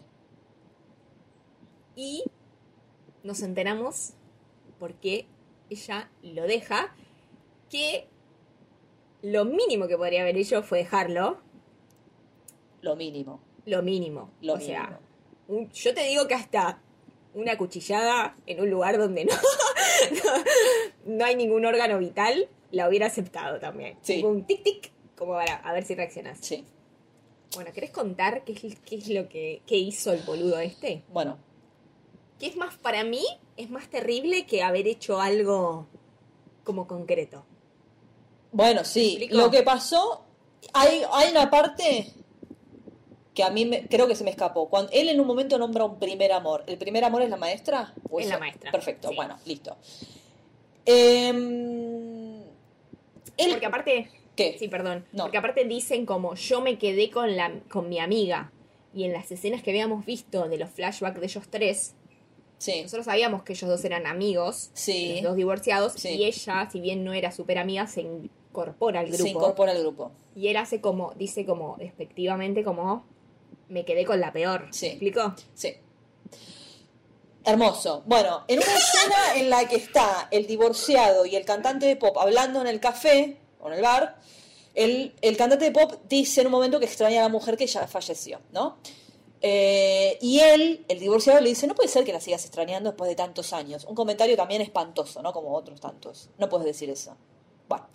Y nos enteramos porque ella lo deja, que lo mínimo que podría haber hecho fue dejarlo. Lo mínimo. Lo mínimo. Lo o sea, mínimo. yo te digo que hasta una cuchillada en un lugar donde no hay ningún órgano vital, la hubiera aceptado también. Sí. Tipo un tic-tic, como para a ver si reaccionás. Sí. Bueno, ¿querés contar qué es lo que hizo el boludo este? Bueno, Que es más, para mí, es más terrible que haber hecho algo como concreto. bueno, sí. explico? Lo que pasó, hay una parte que a mí creo que se me escapó. Cuando él en un momento nombra un primer amor. ¿El primer amor es la maestra? Es la maestra. Perfecto, sí. bueno, listo. Porque aparte... ¿Qué? Sí, perdón. No. Porque aparte dicen como yo me quedé con mi amiga. Y en las escenas que habíamos visto de los flashbacks de ellos tres, Sí. nosotros sabíamos que ellos dos eran amigos, Sí. los dos divorciados, Sí. y ella, si bien no era súper amiga, se incorpora al grupo. Se incorpora al grupo. Y él hace como, dice como, despectivamente, como, me quedé con la peor. Sí. ¿Me explico? Sí. Hermoso. Bueno, en una escena en la que está el divorciado y el cantante de pop hablando en el café o en el bar, el cantante de pop dice en un momento que extraña a la mujer que ya falleció, ¿no? Y él, el divorciado, le dice, no puede ser que la sigas extrañando después de tantos años. Un comentario también espantoso, ¿no? Como otros tantos. No puedes decir eso. Bueno.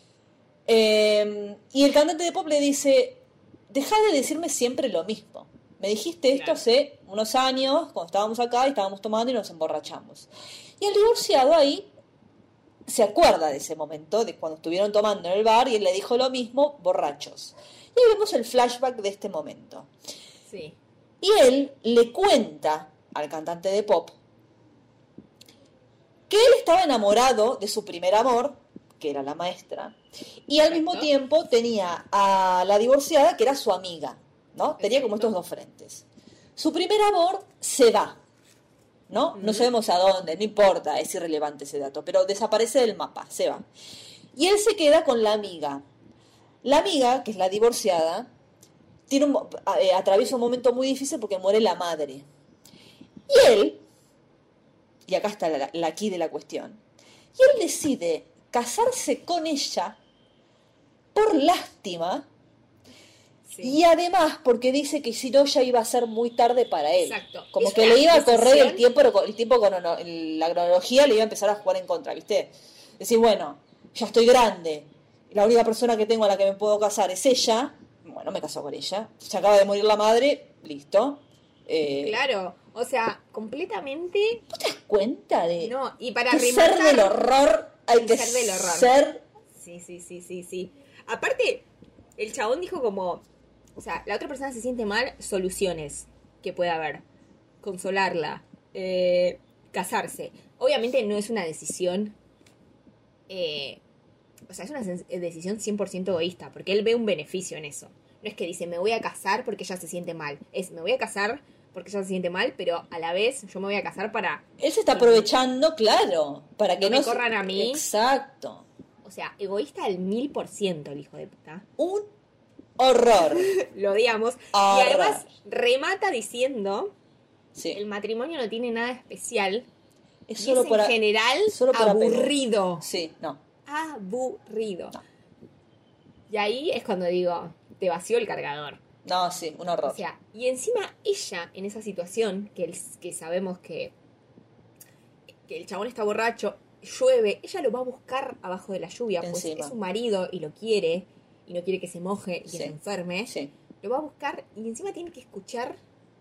Y el cantante de pop le dice, dejá de decirme siempre lo mismo. Me dijiste esto Claro. hace unos años, cuando estábamos acá y estábamos tomando y nos emborrachamos. Y el divorciado ahí se acuerda de ese momento, de cuando estuvieron tomando en el bar y él le dijo lo mismo, borrachos. Y ahí vemos el flashback de este momento. Sí. Y él le cuenta al cantante de pop que él estaba enamorado de su primer amor, que era la maestra, y al mismo tiempo tenía a la divorciada, que era su amiga, ¿no? Tenía como estos dos frentes. Su primer amor se va, ¿no? No sabemos a dónde, no importa, es irrelevante ese dato, pero desaparece del mapa, se va. Y él se queda con la amiga. La amiga, que es la divorciada, atraviesa un momento muy difícil porque muere la madre. Y él, y acá está la aquí de la cuestión, y él decide casarse con ella por lástima. Sí. Y además porque dice que si no ya iba a ser muy tarde para él. Exacto. Como Es que una le iba a correr decisión- el tiempo la cronología le iba a empezar a jugar en contra, ¿viste? Decir, bueno, ya estoy grande, la única persona que tengo a la que me puedo casar es ella, bueno, me caso con ella. Se acaba de morir la madre, listo. Claro, o sea, completamente... ¿No te das cuenta de No, y para que rematar... ser del horror hay el que ser del horror. ser... Sí. Aparte, el chabón dijo como... O sea, la otra persona se siente mal, soluciones que puede haber. Consolarla. Casarse. Obviamente no es una decisión... o sea, es una decisión 100% egoísta, porque él ve un beneficio en eso. No es que dice, me voy a casar porque ella se siente mal. Es, me voy a casar porque ella se siente mal, pero a la vez yo me voy a casar para... Él se está aprovechando, claro, para que No me se- corran a mí. Exacto. O sea, egoísta al 1000% el hijo de puta. Un horror. Lo odiamos. Y Horror. además remata diciendo, Sí. el matrimonio no tiene nada especial. Es Y solo es para... en general solo para aburrido. Sí, no. Aburrido. No. Y ahí es cuando digo, te vació el cargador. No, sí, un horror. O sea, y encima ella, en esa situación, que sabemos que el chabón está borracho, llueve, ella lo va a buscar abajo de la lluvia, pues Encima. es su marido y lo quiere, y no quiere que se moje y que Sí. se enferme. Sí. Lo va a buscar y encima tiene que escuchar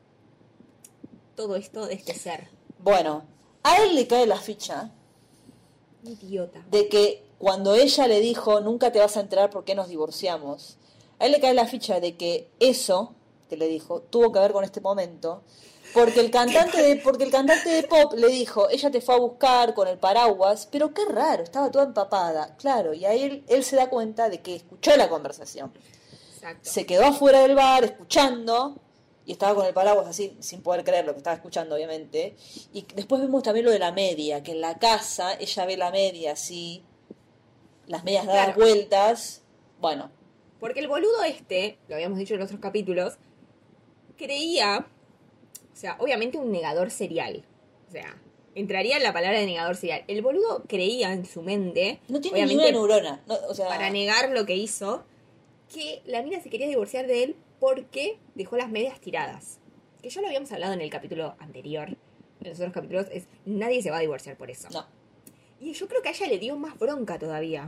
todo esto de este ser. Bueno, a él le cae la ficha Un idiota. de que cuando ella le dijo, nunca te vas a enterar por qué nos divorciamos, a él le cae la ficha de que eso que le dijo tuvo que ver con este momento, porque el cantante de pop le dijo, ella te fue a buscar con el paraguas, pero qué raro, estaba toda empapada, claro, y ahí él se da cuenta de que escuchó la conversación, Exacto. se quedó afuera del bar escuchando y estaba con el paraguas así, sin poder creer lo que estaba escuchando, obviamente. Y después vemos también lo de la media, que en la casa ella ve la media así, las medias dadas Claro. vueltas. Bueno, Porque el boludo este, lo habíamos dicho en otros capítulos, creía, o sea, obviamente un negador serial. O sea, entraría en la palabra de negador serial. El boludo creía en su mente, no tiene ni obviamente una neurona. No, o sea, para negar lo que hizo, que la mina se quería divorciar de él porque dejó las medias tiradas. Que ya lo habíamos hablado en el capítulo anterior, en los otros capítulos, es nadie se va a divorciar por eso. no. Y yo creo que a ella le dio más bronca todavía.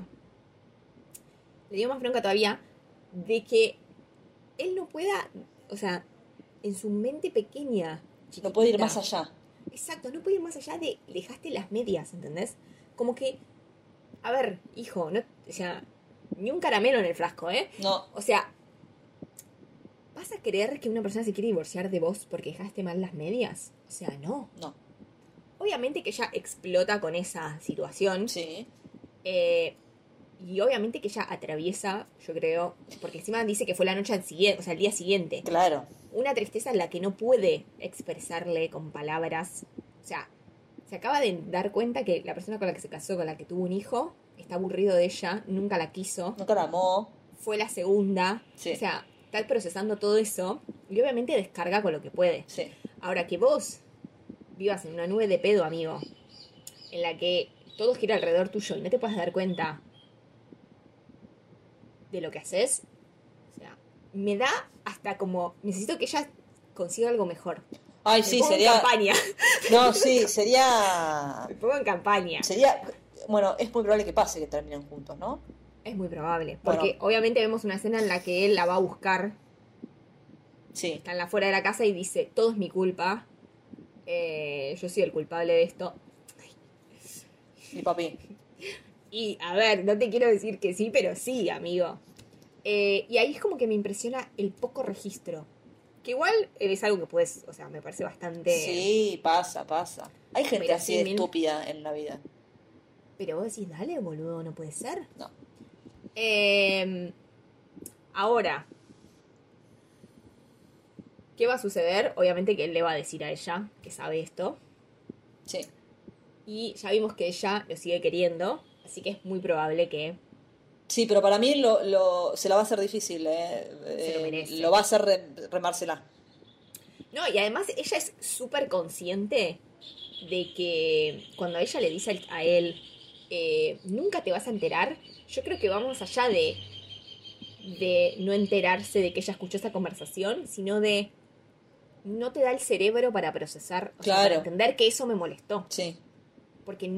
Le dio más bronca todavía de que él no pueda, o sea, en su mente pequeña, No puede ir chiquitita. más allá. Exacto, no puede ir más allá de dejaste las medias, ¿entendés? Como que, a ver, hijo, no, o sea, ni un caramelo en el frasco, ¿eh? No, O sea, ¿vas a creer que una persona se quiere divorciar de vos porque dejaste mal las medias? O sea, no. No. Obviamente que ella explota con esa situación. Sí. Y obviamente que ella atraviesa, yo creo, porque encima dice que fue la noche al siguiente, o sea, el día siguiente. Claro. Una tristeza en la que no puede expresarle con palabras. O sea, se acaba de dar cuenta que la persona con la que se casó, con la que tuvo un hijo, está aburrido de ella, nunca la quiso. Nunca la amó. Fue la segunda. Sí. O sea, está procesando todo eso y obviamente descarga con lo que puede. Sí. Ahora, que vos vivas en una nube de pedo, amigo, en la que todo gira alrededor tuyo y no te puedas dar cuenta de lo que haces, o sea, me da hasta como, necesito que ella consiga algo mejor. Ay, Me sí, pongo sería... en campaña. No, sí, sería... Me pongo en campaña. Sería... Bueno, es muy probable que pase que terminen juntos, ¿no? Es muy probable. Porque Bueno. obviamente vemos una escena en la que él la va a buscar. Sí. Está en la fuera de la casa y dice, todo es mi culpa. Yo soy el culpable de esto. Y papi. Y, a ver, no te quiero decir que sí, pero sí, amigo. Y ahí es como que me impresiona el poco registro. Que igual es algo que puedes, o sea, me parece bastante... Sí, pasa. Hay gente así de Verosímil. estúpida en la vida. Pero vos decís, dale, boludo, no puede ser. No. Ahora, ¿qué va a suceder? Obviamente que él le va a decir a ella que sabe esto. Sí. Y ya vimos que ella lo sigue queriendo. Así que es muy probable que... Sí, pero para mí se la va a hacer difícil, ¿eh? Se lo merece. Lo va a hacer remársela. No, y además ella es súper consciente de que cuando ella le dice a él, nunca te vas a enterar, yo creo que vamos allá de no enterarse de que ella escuchó esa conversación, sino de no te da el cerebro para procesar, o sea, Claro. para entender que eso me molestó. Sí. Porque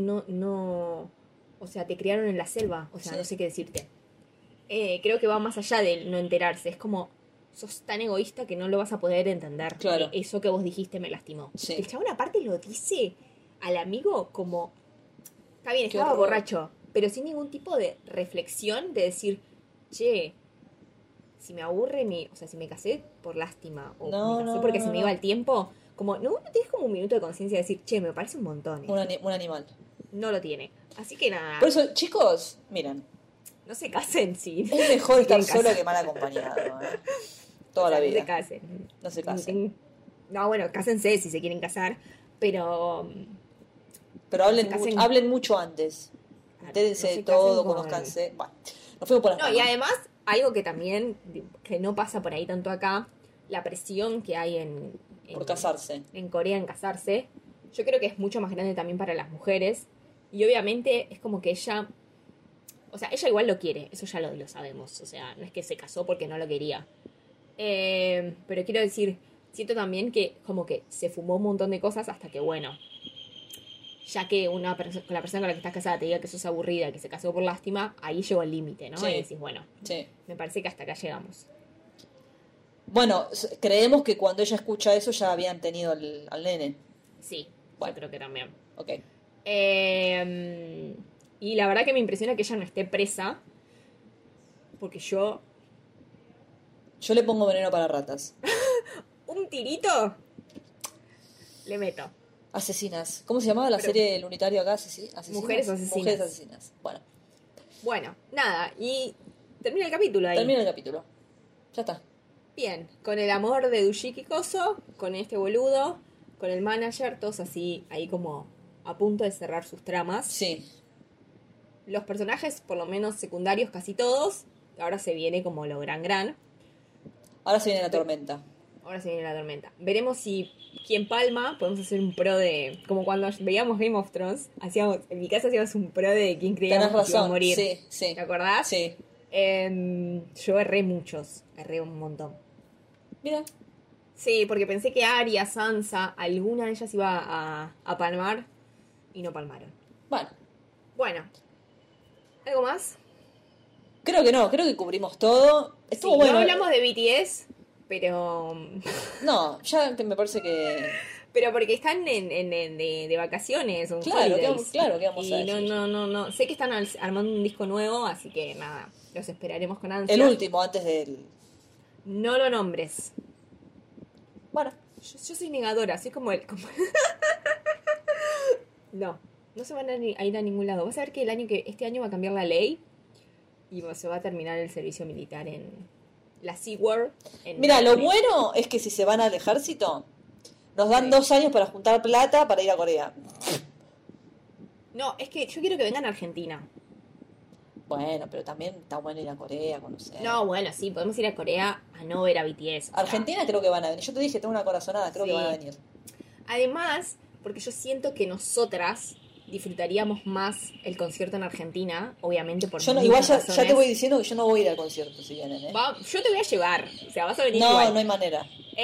no, o sea, te criaron en la selva, o sea, Sí. no sé qué decirte. Creo que va más allá de no enterarse, es como, sos tan egoísta que no lo vas a poder entender. Claro. Eso que vos dijiste me lastimó. Sí. El chabón aparte lo dice al amigo como, está bien, Qué estaba horror. borracho, pero sin ningún tipo de reflexión de decir, che, si me aburre, o sea, si me casé por lástima, o No, me casé no, porque no, se me no. iba el tiempo, como, no tienes como un minuto de conciencia de decir, che, me parece un montón. Un animal. No lo tiene. Así que nada, Por eso, chicos, miren, no se casen si es mejor si estar quieren solo casar. que mal acompañado, ¿eh? Toda O sea, la No vida. se casen. No se casen. No, bueno, cásense si se quieren casar, pero Pero hablen, se casen. hablen mucho antes. Entérense No se de todo, casen con- conózcanse. Bueno, nos fuimos por las No, y ramas. además, algo que también, que no pasa por ahí tanto acá, la presión que hay Por casarse. en Corea en casarse, yo creo que es mucho más grande también para las mujeres. Y obviamente es como que ella, o sea, ella igual lo quiere, eso ya lo sabemos. O sea, no es que se casó porque no lo quería. Pero quiero decir, siento también que como que se fumó un montón de cosas hasta que, bueno, ya que la persona con la que estás casada te diga que sos aburrida, que se casó por lástima, ahí llegó el límite, ¿no? Sí. Y decís, bueno, Sí. me parece que hasta acá llegamos. Bueno, creemos que cuando ella escucha eso ya habían tenido al nene. Sí, Bueno. yo creo que también. Ok. Y la verdad que me impresiona que ella no esté presa, porque yo, Yo le pongo veneno para ratas. un tirito, le meto. Asesinas. ¿Cómo se llamaba la Pero- serie El Unitario acá? ¿Asesinas? Mujeres asesinas. Mujeres asesinas. Bueno, Bueno, nada, y termina el capítulo ahí. termina el capítulo. Ya está. Bien, con el amor de Dushiki Koso, con este boludo, con el manager, todos así, ahí como a punto de cerrar sus tramas. Sí. Los personajes, por lo menos secundarios, casi todos. Ahora se viene como lo gran. Ahora se viene la tormenta. Ahora se viene la tormenta. Veremos si quien palma, podemos hacer un pro de... Como cuando veíamos Game of Thrones, en mi casa hacíamos un pro de quién creíamos Tenés que iba a razón. morir. Sí, sí. ¿Te acordás? Sí. Yo erré muchos, erré un montón. Mira. Sí, porque pensé que Arya, Sansa, alguna de ellas iba a palmar y no palmaron. Bueno. Bueno, ¿algo más? Creo que no. Creo que cubrimos todo. Estuvo Sí, bueno. no hablamos de BTS, pero Ya me parece que... porque están de vacaciones. Un Claro, holidays. ¿qué vamos a Y decir? no. Sé que están armando un disco nuevo, así que nada, los esperaremos con ansia. El último antes del... No lo nombres. Bueno, Yo soy negadora, soy como él. No se van a ir a ningún lado. Vas a ver que este año va a cambiar la ley y se va a terminar el servicio militar en la SeaWorld. mira, lo bueno es que si se van al ejército, nos dan 2 años para juntar plata para ir a Corea. No, es que yo quiero que vengan a Argentina. Bueno, pero también está bueno ir a Corea, conocer. No, bueno, sí, podemos ir a Corea a no ver a BTS. Argentina creo que van a venir. Yo te dije, tengo una corazonada, creo que van a venir. Además, porque yo siento que nosotras disfrutaríamos más el concierto en Argentina, obviamente por Yo no, muchas igual ya razones. te voy diciendo que yo no voy a ir al concierto si vienen, ¿eh? Yo te voy a llevar, o sea, vas a venir No, igual. no hay manera.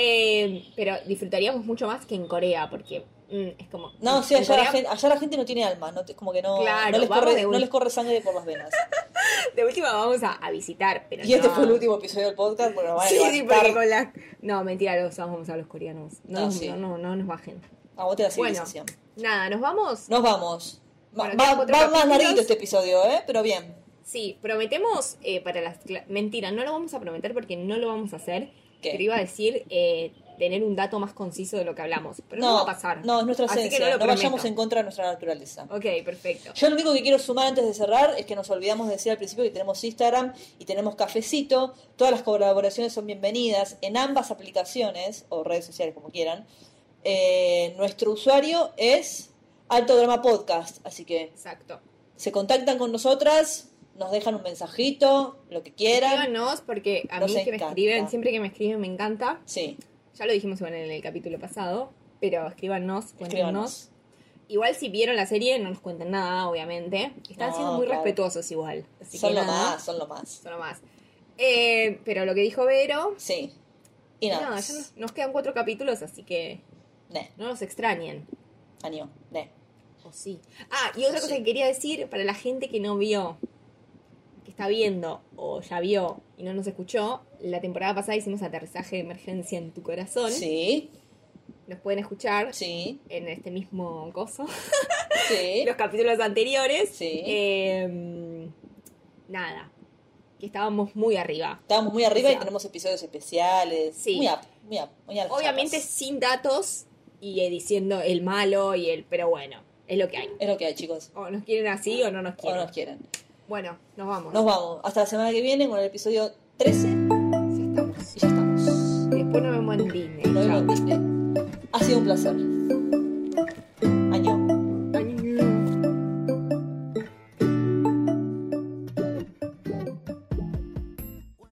Pero disfrutaríamos mucho más que en Corea, porque es como... No, sí, en allá, Corea, allá la gente no tiene alma, no, como que no, Claro, no les corre sangre por las venas. de última vamos a visitar, pero Y este no. fue el último episodio del podcast, porque nos van a Sí, levantar. porque con la... No, mentira, los vamos a los coreanos. No, sí. No nos bajen. Aguante la Bueno, civilización. nada, ¿nos vamos? Nos vamos. Bueno, Va quedan 4 más capítulos. larguito este episodio, pero bien. Sí, prometemos para las... Mentira, no lo vamos a prometer porque no lo vamos a hacer. ¿Qué? Pero iba a decir tener un dato más conciso de lo que hablamos. Pero no va a pasar. No, es nuestra Así que esencia. no lo prometo. vayamos en contra de nuestra naturaleza. Ok, perfecto. Yo lo único que quiero sumar antes de cerrar es que nos olvidamos de decir al principio que tenemos Instagram y tenemos Cafecito. Todas las colaboraciones son bienvenidas en ambas aplicaciones o redes sociales, como quieran. Nuestro usuario es Alto Drama Podcast, así que Exacto. se contactan con nosotras, nos dejan un mensajito, lo que quieran. Escríbanos porque a Nos mí que me encanta. escriben, siempre que me escriben me encanta. Sí, Ya lo dijimos igual en el capítulo pasado, pero escríbanos, cuéntenos. escríbanos. Igual si vieron la serie no nos cuenten nada, obviamente. Están No, siendo muy claro. respetuosos igual. Así Son que lo nada, más, son lo más. son lo más. Pero lo que dijo Vero... Sí. Y nada. Nada, ya nos quedan 4 capítulos, así que Ne, no nos extrañen. año, ne. O sí. Ah, y otra Sí. cosa que quería decir para la gente que no vio, que está viendo o ya vio y no nos escuchó, la temporada pasada hicimos Aterrizaje de Emergencia en tu Corazón. Sí, Nos pueden escuchar sí, en este mismo coso, sí. los capítulos anteriores. Sí. Nada, que estábamos muy arriba. Estábamos muy arriba O sea, y tenemos episodios especiales. Sí. Muy a las Obviamente chapas. sin datos y diciendo el malo y el... Pero bueno, es lo que hay. Es lo que hay, chicos. O nos quieren así o no nos O quieren. nos quieren. Bueno, nos vamos. Nos vamos. Hasta la semana que viene con el episodio 13 Ya estamos. y ya estamos. Y después nos vemos en Disney. Nos Chao. vemos en Disney. Ha sido un placer.